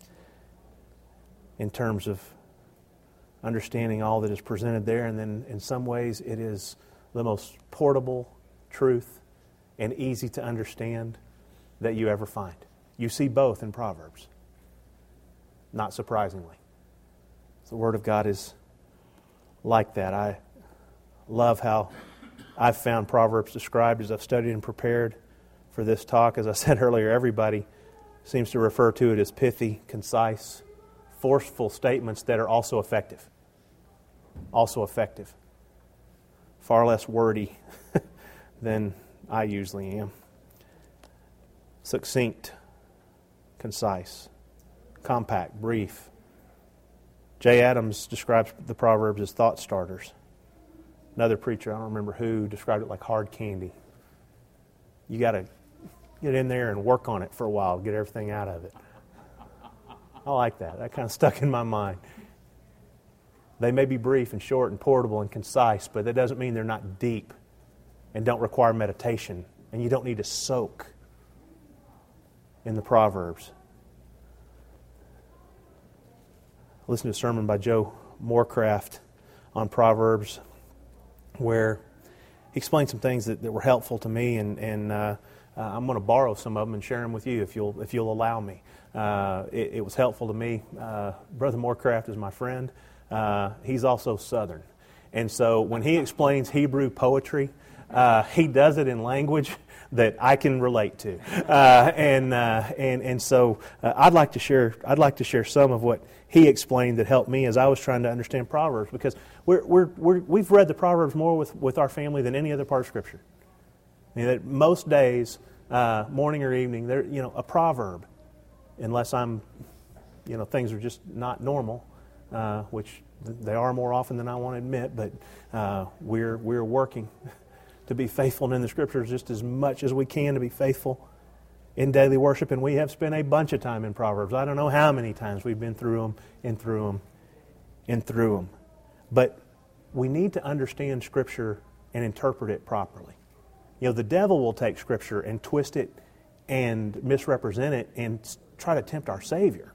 Speaker 1: in terms of understanding all that is presented there, and then in some ways it is the most portable truth and easy to understand that you ever find. You see both in Proverbs, not surprisingly. The Word of God is like that. I love how I've found Proverbs described as I've studied and prepared for this talk. As I said earlier, everybody seems to refer to it as pithy, concise, forceful statements that are also effective. Also effective. Far less wordy than I usually am. Succinct, concise, compact, brief. Jay Adams describes the Proverbs as thought starters. Another preacher, I don't remember who, described it like hard candy. You got to get in there and work on it for a while, get everything out of it. I like that. That kind of stuck in my mind. They may be brief and short and portable and concise, but that doesn't mean they're not deep and don't require meditation. And you don't need to soak in the Proverbs. Listen to a sermon by Joe Morecraft on Proverbs where he explained some things that were helpful to me, and I'm going to borrow some of them and share them with you if you'll allow me. It was helpful to me. Brother Morecraft is my friend. He's also Southern. And so when he explains Hebrew poetry, he does it in language that I can relate to. And so I'd like to share some of what he explained that helped me as I was trying to understand Proverbs, because we've read the Proverbs more with our family than any other part of Scripture. I mean, that most days, morning or evening, they're, a proverb, unless things are just not normal, which they are more often than I want to admit, but we're working to be faithful in the Scriptures just as much as we can to be faithful in daily worship, and we have spent a bunch of time in Proverbs. I don't know how many times we've been through them and through them and through them. But we need to understand Scripture and interpret it properly. The devil will take Scripture and twist it and misrepresent it and try to tempt our Savior.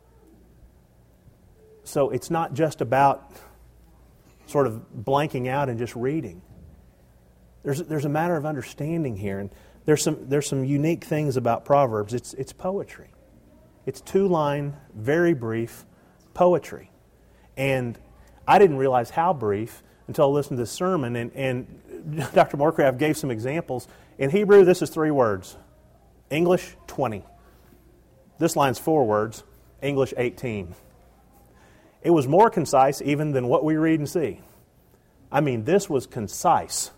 Speaker 1: So it's not just about sort of blanking out and just reading. There's a matter of understanding here, and there's some unique things about Proverbs. It's poetry. It's 2-line, very brief poetry, and I didn't realize how brief until I listened to this sermon. And Dr. Morecraft gave some examples. In Hebrew, this is 3 words. English, 20. This line's 4 words. English, 18. It was more concise even than what we read and see. I mean, this was concise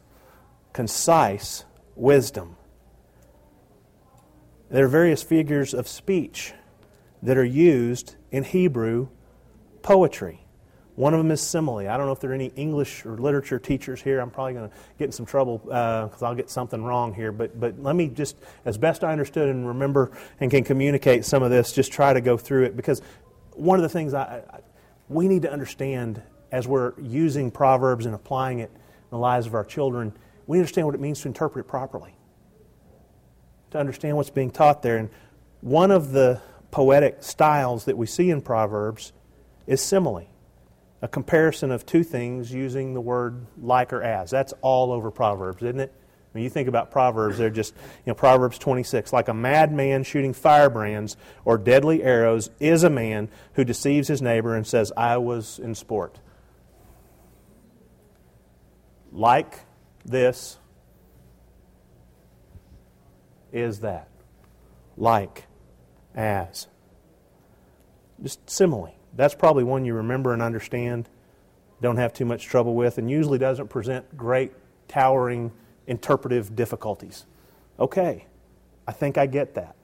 Speaker 1: wisdom. There are various figures of speech that are used in Hebrew poetry. One of them is simile. I don't know if there are any English or literature teachers here. I'm probably going to get in some trouble because I'll get something wrong here. But let me just, as best I understood and remember and can communicate some of this, just try to go through it. Because one of the things we need to understand as we're using Proverbs and applying it in the lives of our children, we understand what it means to interpret it properly, to understand what's being taught there. And one of the poetic styles that we see in Proverbs is simile, a comparison of 2 things using the word like or as. That's all over Proverbs, isn't it? When you think about Proverbs, they're just, Proverbs 26, like a madman shooting firebrands or deadly arrows is a man who deceives his neighbor and says, I was in sport. Like this is that. Like, as. Just simile. That's probably one you remember and understand, don't have too much trouble with, and usually doesn't present great, towering, interpretive difficulties. Okay, I think I get that.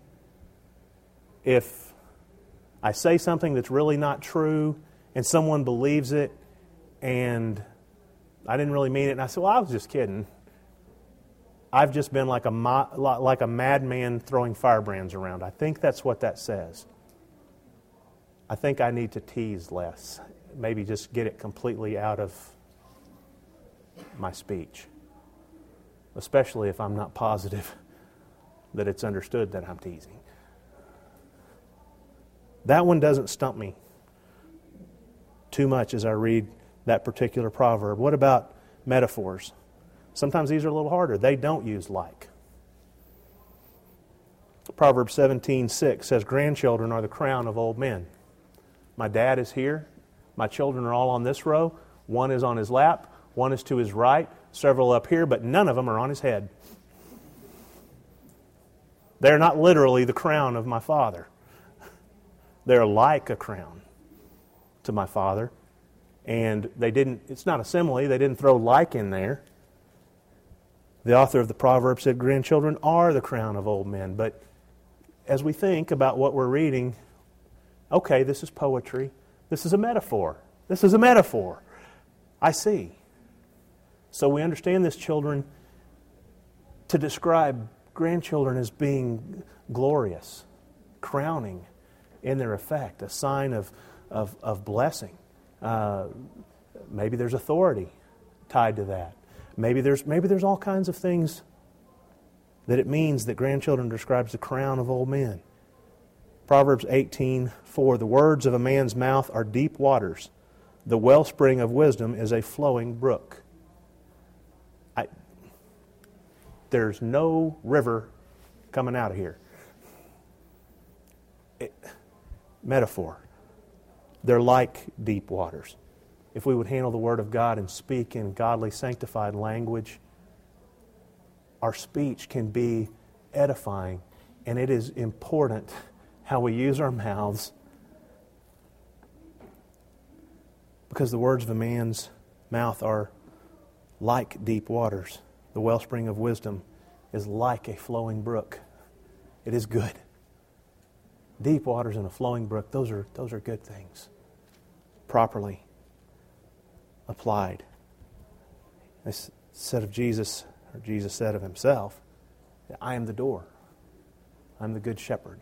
Speaker 1: If I say something that's really not true and someone believes it and I didn't really mean it, and I said, well, I was just kidding. I've just been like a madman throwing firebrands around. I think that's what that says. I think I need to tease less. Maybe just get it completely out of my speech. Especially if I'm not positive that it's understood that I'm teasing. That one doesn't stump me too much as I read that particular proverb. What about metaphors? Sometimes these are a little harder. They don't use like. Proverbs 17:6 says, grandchildren are the crown of old men. My dad is here. My children are all on this row. One is on his lap. One is to his right. Several up here, but none of them are on his head. They're not literally the crown of my father. They're like a crown to my father. And it's not a simile, they didn't throw like in there. The author of the proverb said grandchildren are the crown of old men. But as we think about what we're reading, okay, this is poetry. This is a metaphor. This is a metaphor. I see. So we understand this, children, to describe grandchildren as being glorious, crowning in their effect, a sign of blessing. Maybe there's authority tied to that. Maybe there's all kinds of things that it means that grandchildren describes the crown of old men. Proverbs 18:4, the words of a man's mouth are deep waters, The wellspring of wisdom is a flowing brook. There's no river coming out of here. Metaphor. They're like deep waters. If we would handle the Word of God and speak in godly, sanctified language, our speech can be edifying, and it is important how we use our mouths, because the words of a man's mouth are like deep waters. The wellspring of wisdom is like a flowing brook. It is good. Deep waters and a flowing brook, those are good things, properly applied. This said of Jesus, or Jesus said of himself, I am the door. I'm the good shepherd.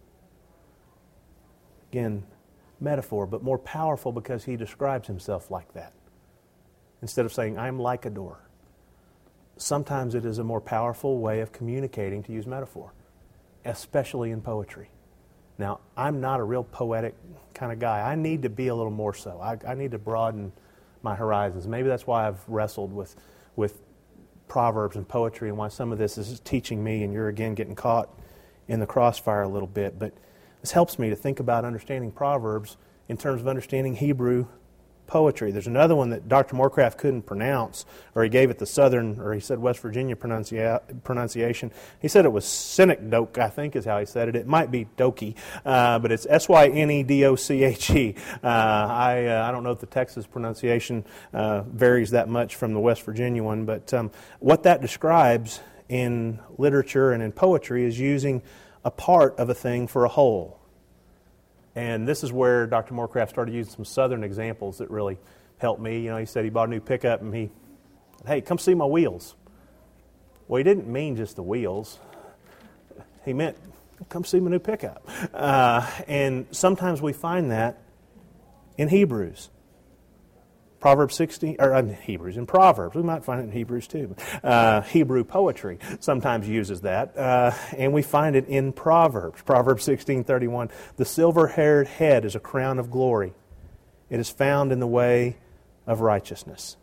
Speaker 1: Again, metaphor, but more powerful because he describes himself like that. Instead of saying, I am like a door. Sometimes it is a more powerful way of communicating to use metaphor, especially in poetry. Now, I'm not a real poetic kind of guy. I need to be a little more so. I need to broaden my horizons. Maybe that's why I've wrestled with Proverbs and poetry, and why some of this is teaching me, and you're again getting caught in the crossfire a little bit. But this helps me to think about understanding Proverbs in terms of understanding Hebrew poetry. There's another one that Dr. Morecraft couldn't pronounce, or he gave it the Southern, or he said West Virginia pronunciation. He said it was synecdoche, I think is how he said it. It might be dokie, but it's Synedoche. I don't know if the Texas pronunciation varies that much from the West Virginia one, but what that describes in literature and in poetry is using a part of a thing for a whole. And this is where Dr. Morecraft started using some Southern examples that really helped me. You know, he said he bought a new pickup and he said, hey, come see my wheels. Well, he didn't mean just the wheels. He meant, come see my new pickup. And sometimes we find that in Hebrews. Proverbs 16, or Hebrews, in Proverbs. We might find it in Hebrews too. Hebrew poetry sometimes uses that. And we find it in Proverbs. Proverbs 16:31. The silver-haired head is a crown of glory. It is found in the way of righteousness.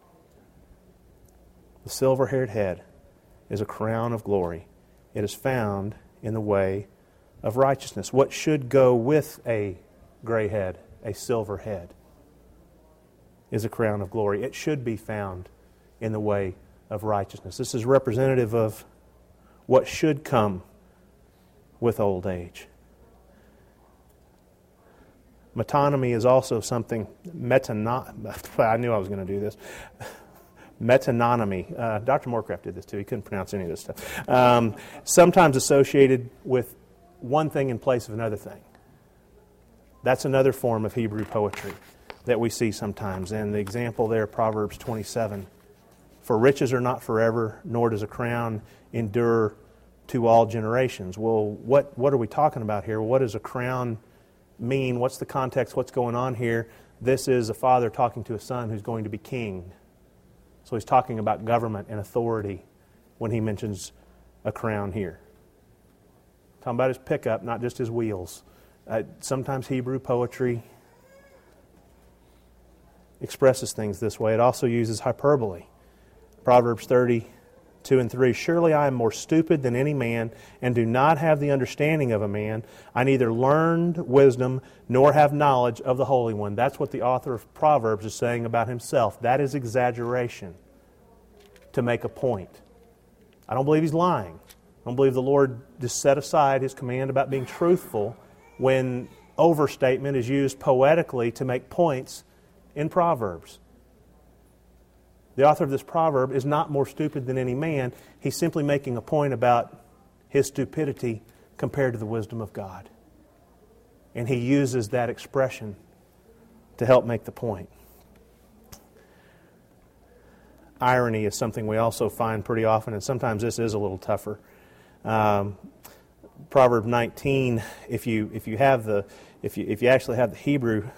Speaker 1: The silver-haired head is a crown of glory. It is found in the way of righteousness. What should go with a gray head, a silver head, is a crown of glory. It should be found in the way of righteousness. This is representative of what should come with old age. Metonymy is also something, I knew I was going to do this. Metonymy. Dr. Morecraft did this too. He couldn't pronounce any of this stuff. Sometimes associated with one thing in place of another thing. That's another form of Hebrew poetry that we see sometimes. And the example there, Proverbs 27. For riches are not forever, nor does a crown endure to all generations. Well, what are we talking about here? What does a crown mean? What's the context? What's going on here? This is a father talking to a son who's going to be king. So he's talking about government and authority when he mentions a crown here. Talking about his pickup, not just his wheels. Sometimes Hebrew poetry expresses things this way. It also uses hyperbole. Proverbs 30:2-3. Surely I am more stupid than any man, and do not have the understanding of a man. I neither learned wisdom nor have knowledge of the Holy One. That's what the author of Proverbs is saying about himself. That is exaggeration to make a point. I don't believe he's lying. I don't believe the Lord just set aside His command about being truthful when overstatement is used poetically to make points in Proverbs. The author of this proverb is not more stupid than any man. He's simply making a point about his stupidity compared to the wisdom of God. And he uses that expression to help make the point. Irony is something we also find pretty often, and sometimes this is a little tougher. Proverb 19, if you actually have the Hebrew,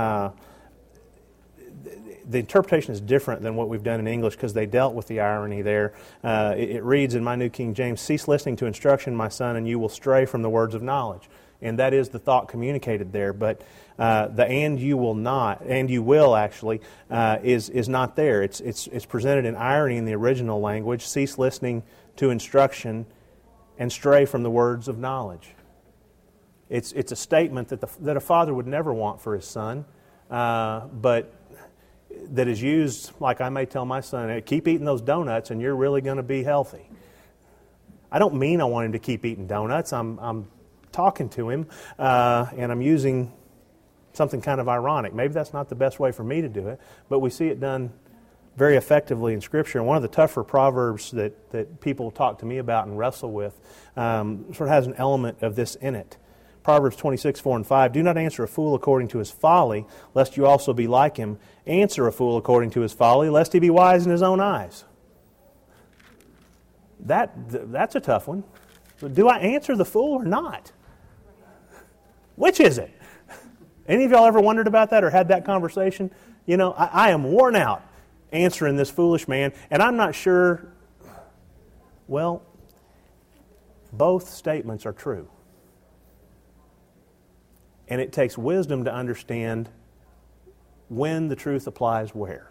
Speaker 1: the interpretation is different than what we've done in English because they dealt with the irony there. It reads in my New King James, cease listening to instruction, my son, and you will stray from the words of knowledge. and that is the thought communicated there. But the "and you will not," and you will actually, is not there. It's presented in irony in the original language. Cease listening to instruction and stray from the words of knowledge. It's a statement that a father would never want for his son, but that is used, like I may tell my son, "Hey, keep eating those donuts and you're really going to be healthy." I don't mean I want him to keep eating donuts. I'm talking to him, and I'm using something kind of ironic. Maybe that's not the best way for me to do it, but we see it done very effectively in Scripture. And one of the tougher proverbs that people talk to me about and wrestle with sort of has an element of this in it. Proverbs 26:4-5, "Do not answer a fool according to his folly, lest you also be like him. Answer a fool according to his folly, lest he be wise in his own eyes." That's a tough one. Do I answer the fool or not? Which is it? Any of y'all ever wondered about that or had that conversation? You know, I am worn out answering this foolish man, and I'm not sure. Well, both statements are true. And it takes wisdom to understand when the truth applies where.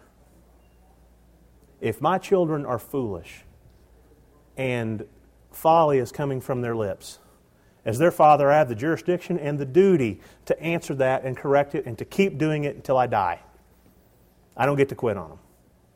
Speaker 1: If my children are foolish and folly is coming from their lips, as their father, I have the jurisdiction and the duty to answer that and correct it and to keep doing it until I die. I don't get to quit on them.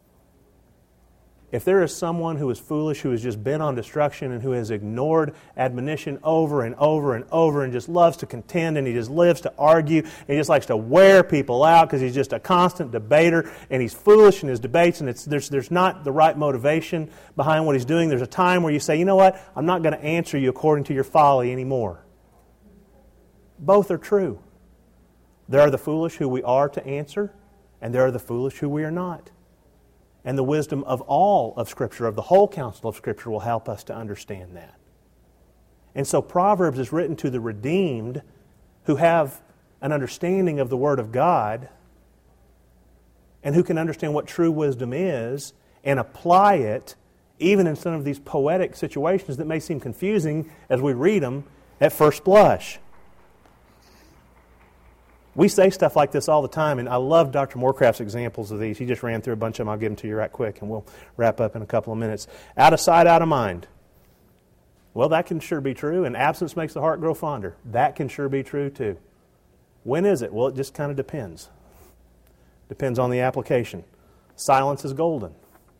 Speaker 1: If there is someone who is foolish, who has just bent on destruction and who has ignored admonition over and over and over and just loves to contend and he just lives to argue and he just likes to wear people out because he's just a constant debater and he's foolish in his debates and there's not the right motivation behind what he's doing, there's a time where you say, you know what, I'm not going to answer you according to your folly anymore. Both are true. There are the foolish who we are to answer, and there are the foolish who we are not. And the wisdom of all of Scripture, of the whole counsel of Scripture, will help us to understand that. And so Proverbs is written to the redeemed who have an understanding of the Word of God and who can understand what true wisdom is and apply it even in some of these poetic situations that may seem confusing as we read them at first blush. We say stuff like this all the time, and I love Dr. Morecraft's examples of these. He just ran through a bunch of them. I'll give them to you right quick, and we'll wrap up in a couple of minutes. Out of sight, out of mind. Well, that can sure be true, and absence makes the heart grow fonder. That can sure be true, too. When is it? Well, it just kind of depends. Depends on the application. Silence is golden.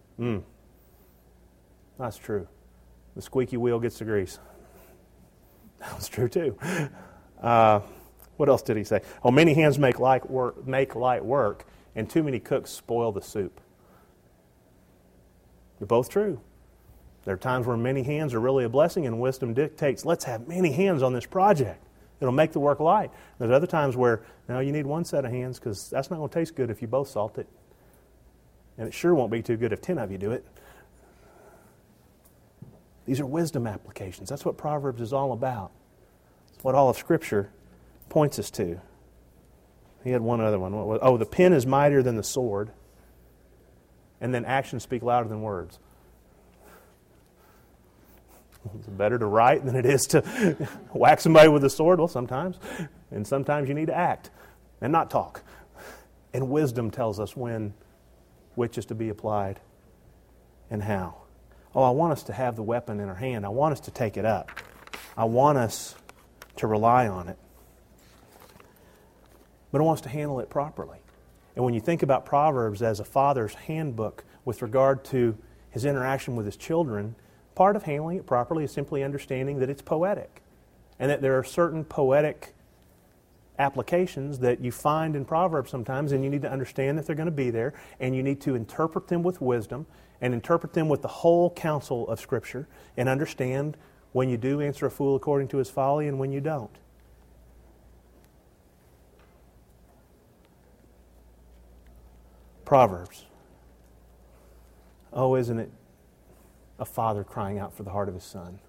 Speaker 1: That's true. The squeaky wheel gets the grease. That was true, too. What else did he say? Oh, many hands make light work, and too many cooks spoil the soup. They're both true. There are times where many hands are really a blessing, and wisdom dictates, let's have many hands on this project. It'll make the work light. There's other times where, no, you need one set of hands because that's not going to taste good if you both salt it. And it sure won't be too good if 10 of you do it. These are wisdom applications. That's what Proverbs is all about. It's what all of Scripture points us to. He had one other one. The pen is mightier than the sword, and then actions speak louder than words. It's better to write than it is to whack somebody with a sword. Well, sometimes. And sometimes you need to act and not talk. And wisdom tells us when which is to be applied and how. Oh, I want us to have the weapon in our hand. I want us to take it up. I want us to rely on it. But I want us to handle it properly. And when you think about Proverbs as a father's handbook with regard to his interaction with his children, part of handling it properly is simply understanding that it's poetic and that there are certain poetic applications that you find in Proverbs sometimes, and you need to understand that they're going to be there, and you need to interpret them with wisdom and interpret them with the whole counsel of Scripture and understand when you do answer a fool according to his folly and when you don't. Proverbs. Oh, isn't it a father crying out for the heart of his son?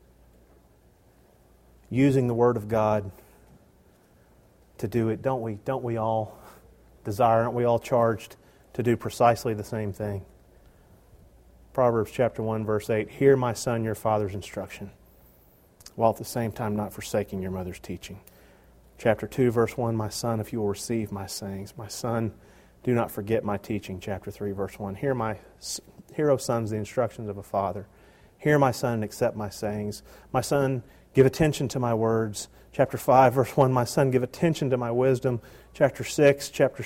Speaker 1: Using the Word of God to do it. Don't we all desire, aren't we all charged to do precisely the same thing? Proverbs chapter 1, verse 8, "Hear, my son, your father's instruction, while at the same time not forsaking your mother's teaching. Chapter 2, verse 1, my son, if you will receive my sayings. My son, do not forget my teaching. Chapter 3, verse 1, hear, O sons, the instructions of a father. Hear, my son, and accept my sayings. My son, give attention to my words. Chapter 5, verse 1, my son, give attention to my wisdom. Chapter 6,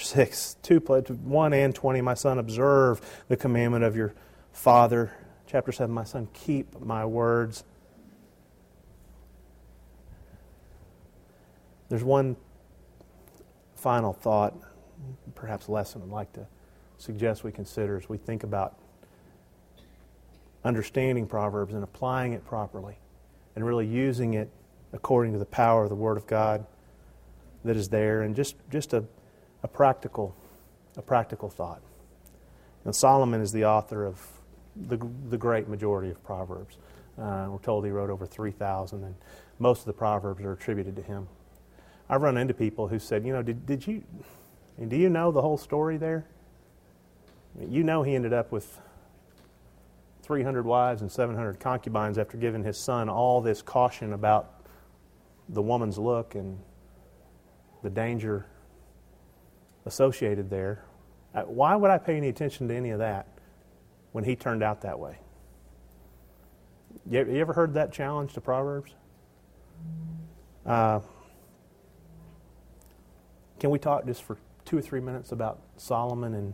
Speaker 1: 1 and 20, my son, observe the commandment of your father. Chapter 7, my son, keep my words. There's one final thought, perhaps lesson I'd like to suggest we consider as we think about understanding Proverbs and applying it properly and really using it according to the power of the Word of God that is there, and just a practical thought. Now, Solomon is the author of the great majority of Proverbs. We're told he wrote over 3,000, and most of the Proverbs are attributed to him. I've run into people who said, do you know the whole story there? You know he ended up with 300 wives and 700 concubines after giving his son all this caution about the woman's look and the danger associated there. Why would I pay any attention to any of that when he turned out that way? You ever heard that challenge to Proverbs? Can we talk just for 2 or 3 minutes about Solomon and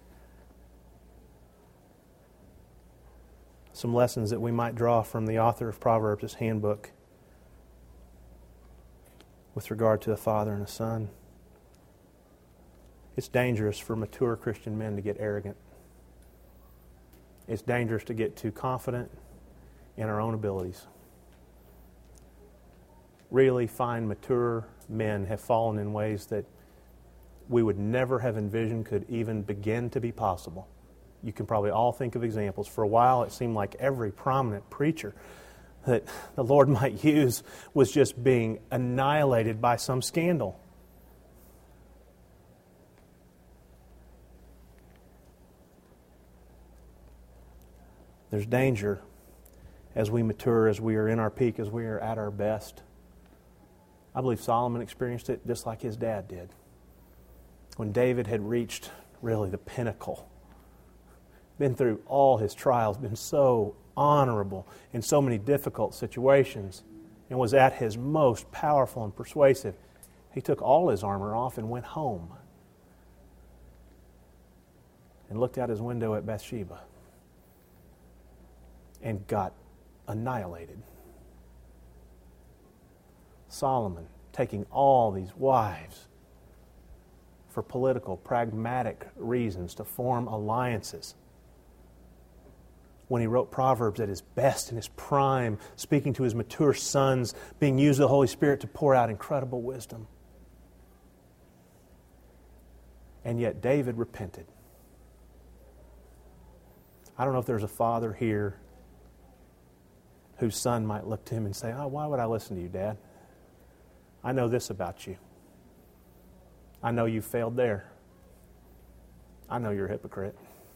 Speaker 1: some lessons that we might draw from the author of Proverbs' handbook with regard to a father and a son? It's dangerous for mature Christian men to get arrogant. It's dangerous to get too confident in our own abilities. Really fine, mature men have fallen in ways that we would never have envisioned could even begin to be possible. You can probably all think of examples. For a while, it seemed like every prominent preacher that the Lord might use was just being annihilated by some scandal. There's danger as we mature, as we are in our peak, as we are at our best. I believe Solomon experienced it just like his dad did. When David had reached really the pinnacle, been through all his trials, been so honorable in so many difficult situations, and was at his most powerful and persuasive, he took all his armor off and went home and looked out his window at Bathsheba and got annihilated. Solomon, taking all these wives for political, pragmatic reasons to form alliances. When he wrote Proverbs at his best, in his prime, speaking to his mature sons, being used of the Holy Spirit to pour out incredible wisdom. And yet David repented. I don't know if there's a father here whose son might look to him and say, why would I listen to you, Dad? I know this about you. I know you failed there. I know you're a hypocrite.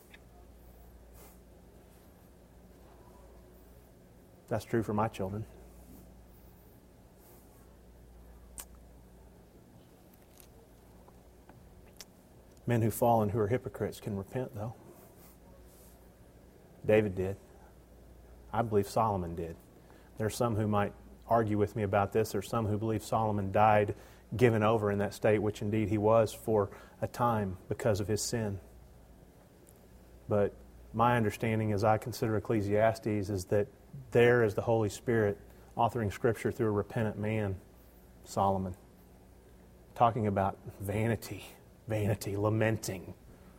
Speaker 1: That's true for my children. Men who fall and who are hypocrites can repent, though. David did. I believe Solomon did. There are some who might argue with me about this. There are some who believe Solomon died given over in that state, which indeed he was for a time because of his sin. But my understanding as I consider Ecclesiastes is that there is the Holy Spirit authoring Scripture through a repentant man, Solomon, talking about vanity, lamenting.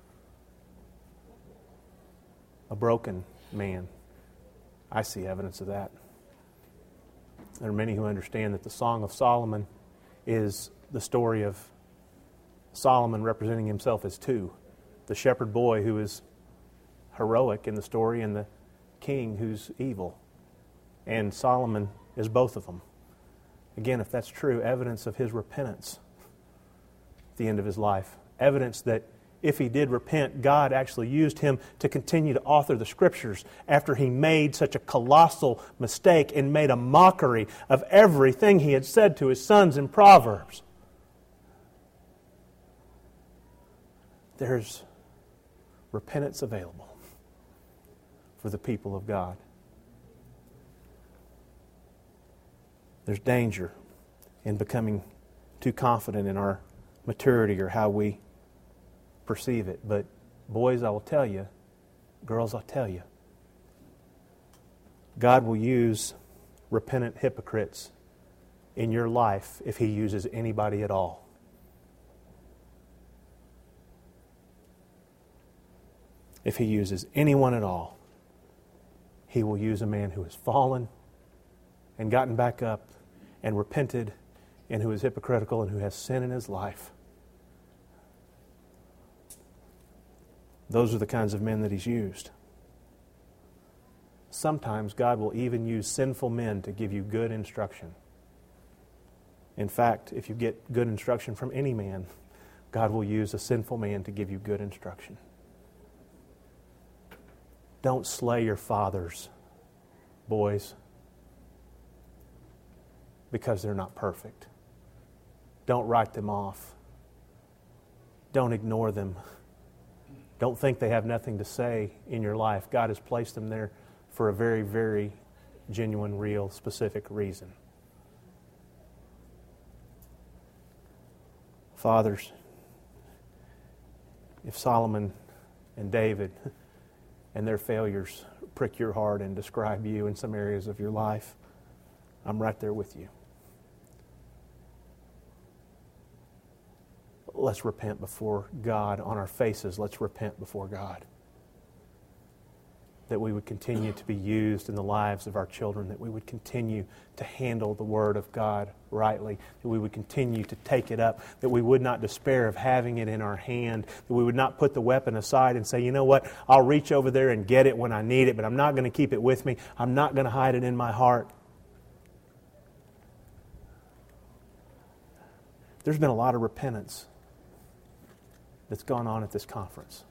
Speaker 1: A broken man. I see evidence of that. There are many who understand that the Song of Solomon is the story of Solomon representing himself as two. The shepherd boy who is heroic in the story and the king who's evil. And Solomon is both of them. Again, if that's true, evidence of his repentance at the end of his life. Evidence that if he did repent, God actually used him to continue to author the Scriptures after he made such a colossal mistake and made a mockery of everything he had said to his sons in Proverbs. There's repentance available for the people of God. There's danger in becoming too confident in our maturity or how we perceive it. But boys, I will tell you, girls, I'll tell you, God will use repentant hypocrites in your life if He uses anybody at all. If He uses anyone at all, He will use a man who has fallen and gotten back up and repented and who is hypocritical and who has sin in his life. Those are the kinds of men that He's used. Sometimes God will even use sinful men to give you good instruction. In fact, if you get good instruction from any man, God will use a sinful man to give you good instruction. Don't slay your fathers, boys, because they're not perfect. Don't write them off. Don't ignore them. Don't think they have nothing to say in your life. God has placed them there for a very, very genuine, real, specific reason. Fathers, if Solomon and David and their failures prick your heart and describe you in some areas of your life, I'm right there with you. Let's repent before God on our faces. Let's repent before God. That we would continue to be used in the lives of our children, that we would continue to handle the Word of God rightly, that we would continue to take it up, that we would not despair of having it in our hand, that we would not put the weapon aside and say, you know what, I'll reach over there and get it when I need it, but I'm not going to keep it with me. I'm not going to hide it in my heart. There's been a lot of repentance that's gone on at this conference.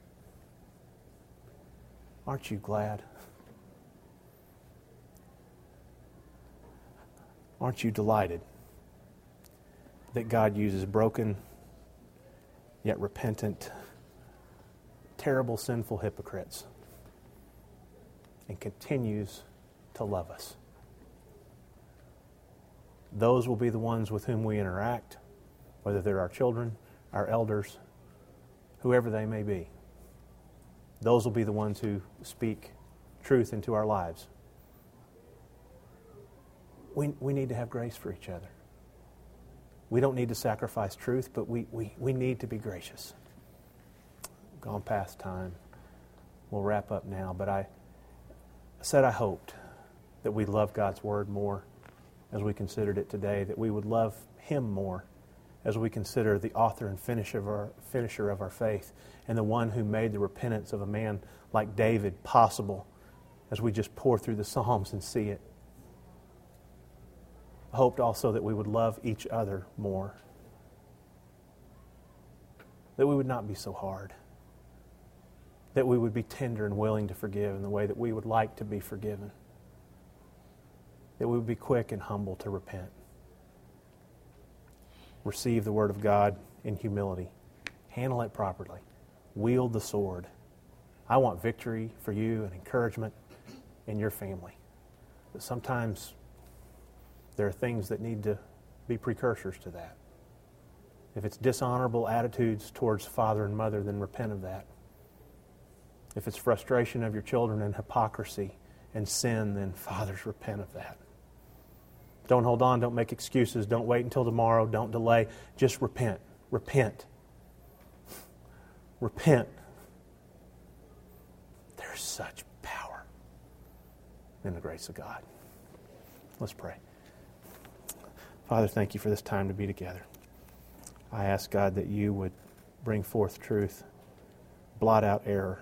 Speaker 1: Aren't you glad? Aren't you delighted that God uses broken, yet repentant, terrible, sinful hypocrites and continues to love us? Those will be the ones with whom we interact, whether they're our children, our elders, whoever they may be. Those will be the ones who speak truth into our lives. We need to have grace for each other. We don't need to sacrifice truth, but we need to be gracious. Gone past time. We'll wrap up now, but I said I hoped that we'd love God's Word more as we considered it today, that we would love Him more as we consider the author and finisher of our faith and the one who made the repentance of a man like David possible, as we just pour through the Psalms and see it. I hoped also that we would love each other more, that we would not be so hard, that we would be tender and willing to forgive in the way that we would like to be forgiven, that we would be quick and humble to repent. Receive the Word of God in humility. Handle it properly. Wield the sword. I want victory for you and encouragement in your family. But sometimes there are things that need to be precursors to that. If it's dishonorable attitudes towards father and mother, then repent of that. If it's frustration of your children and hypocrisy and sin, then fathers, repent of that. Don't hold on. Don't make excuses. Don't wait until tomorrow. Don't delay. Just repent. Repent. Repent. There's such power in the grace of God. Let's pray. Father, thank you for this time to be together. I ask, God, that you would bring forth truth, blot out error,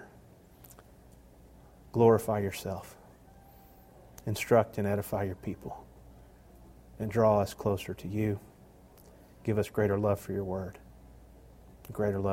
Speaker 1: glorify yourself, instruct and edify your people, and draw us closer to you. Give us greater love for your word, greater love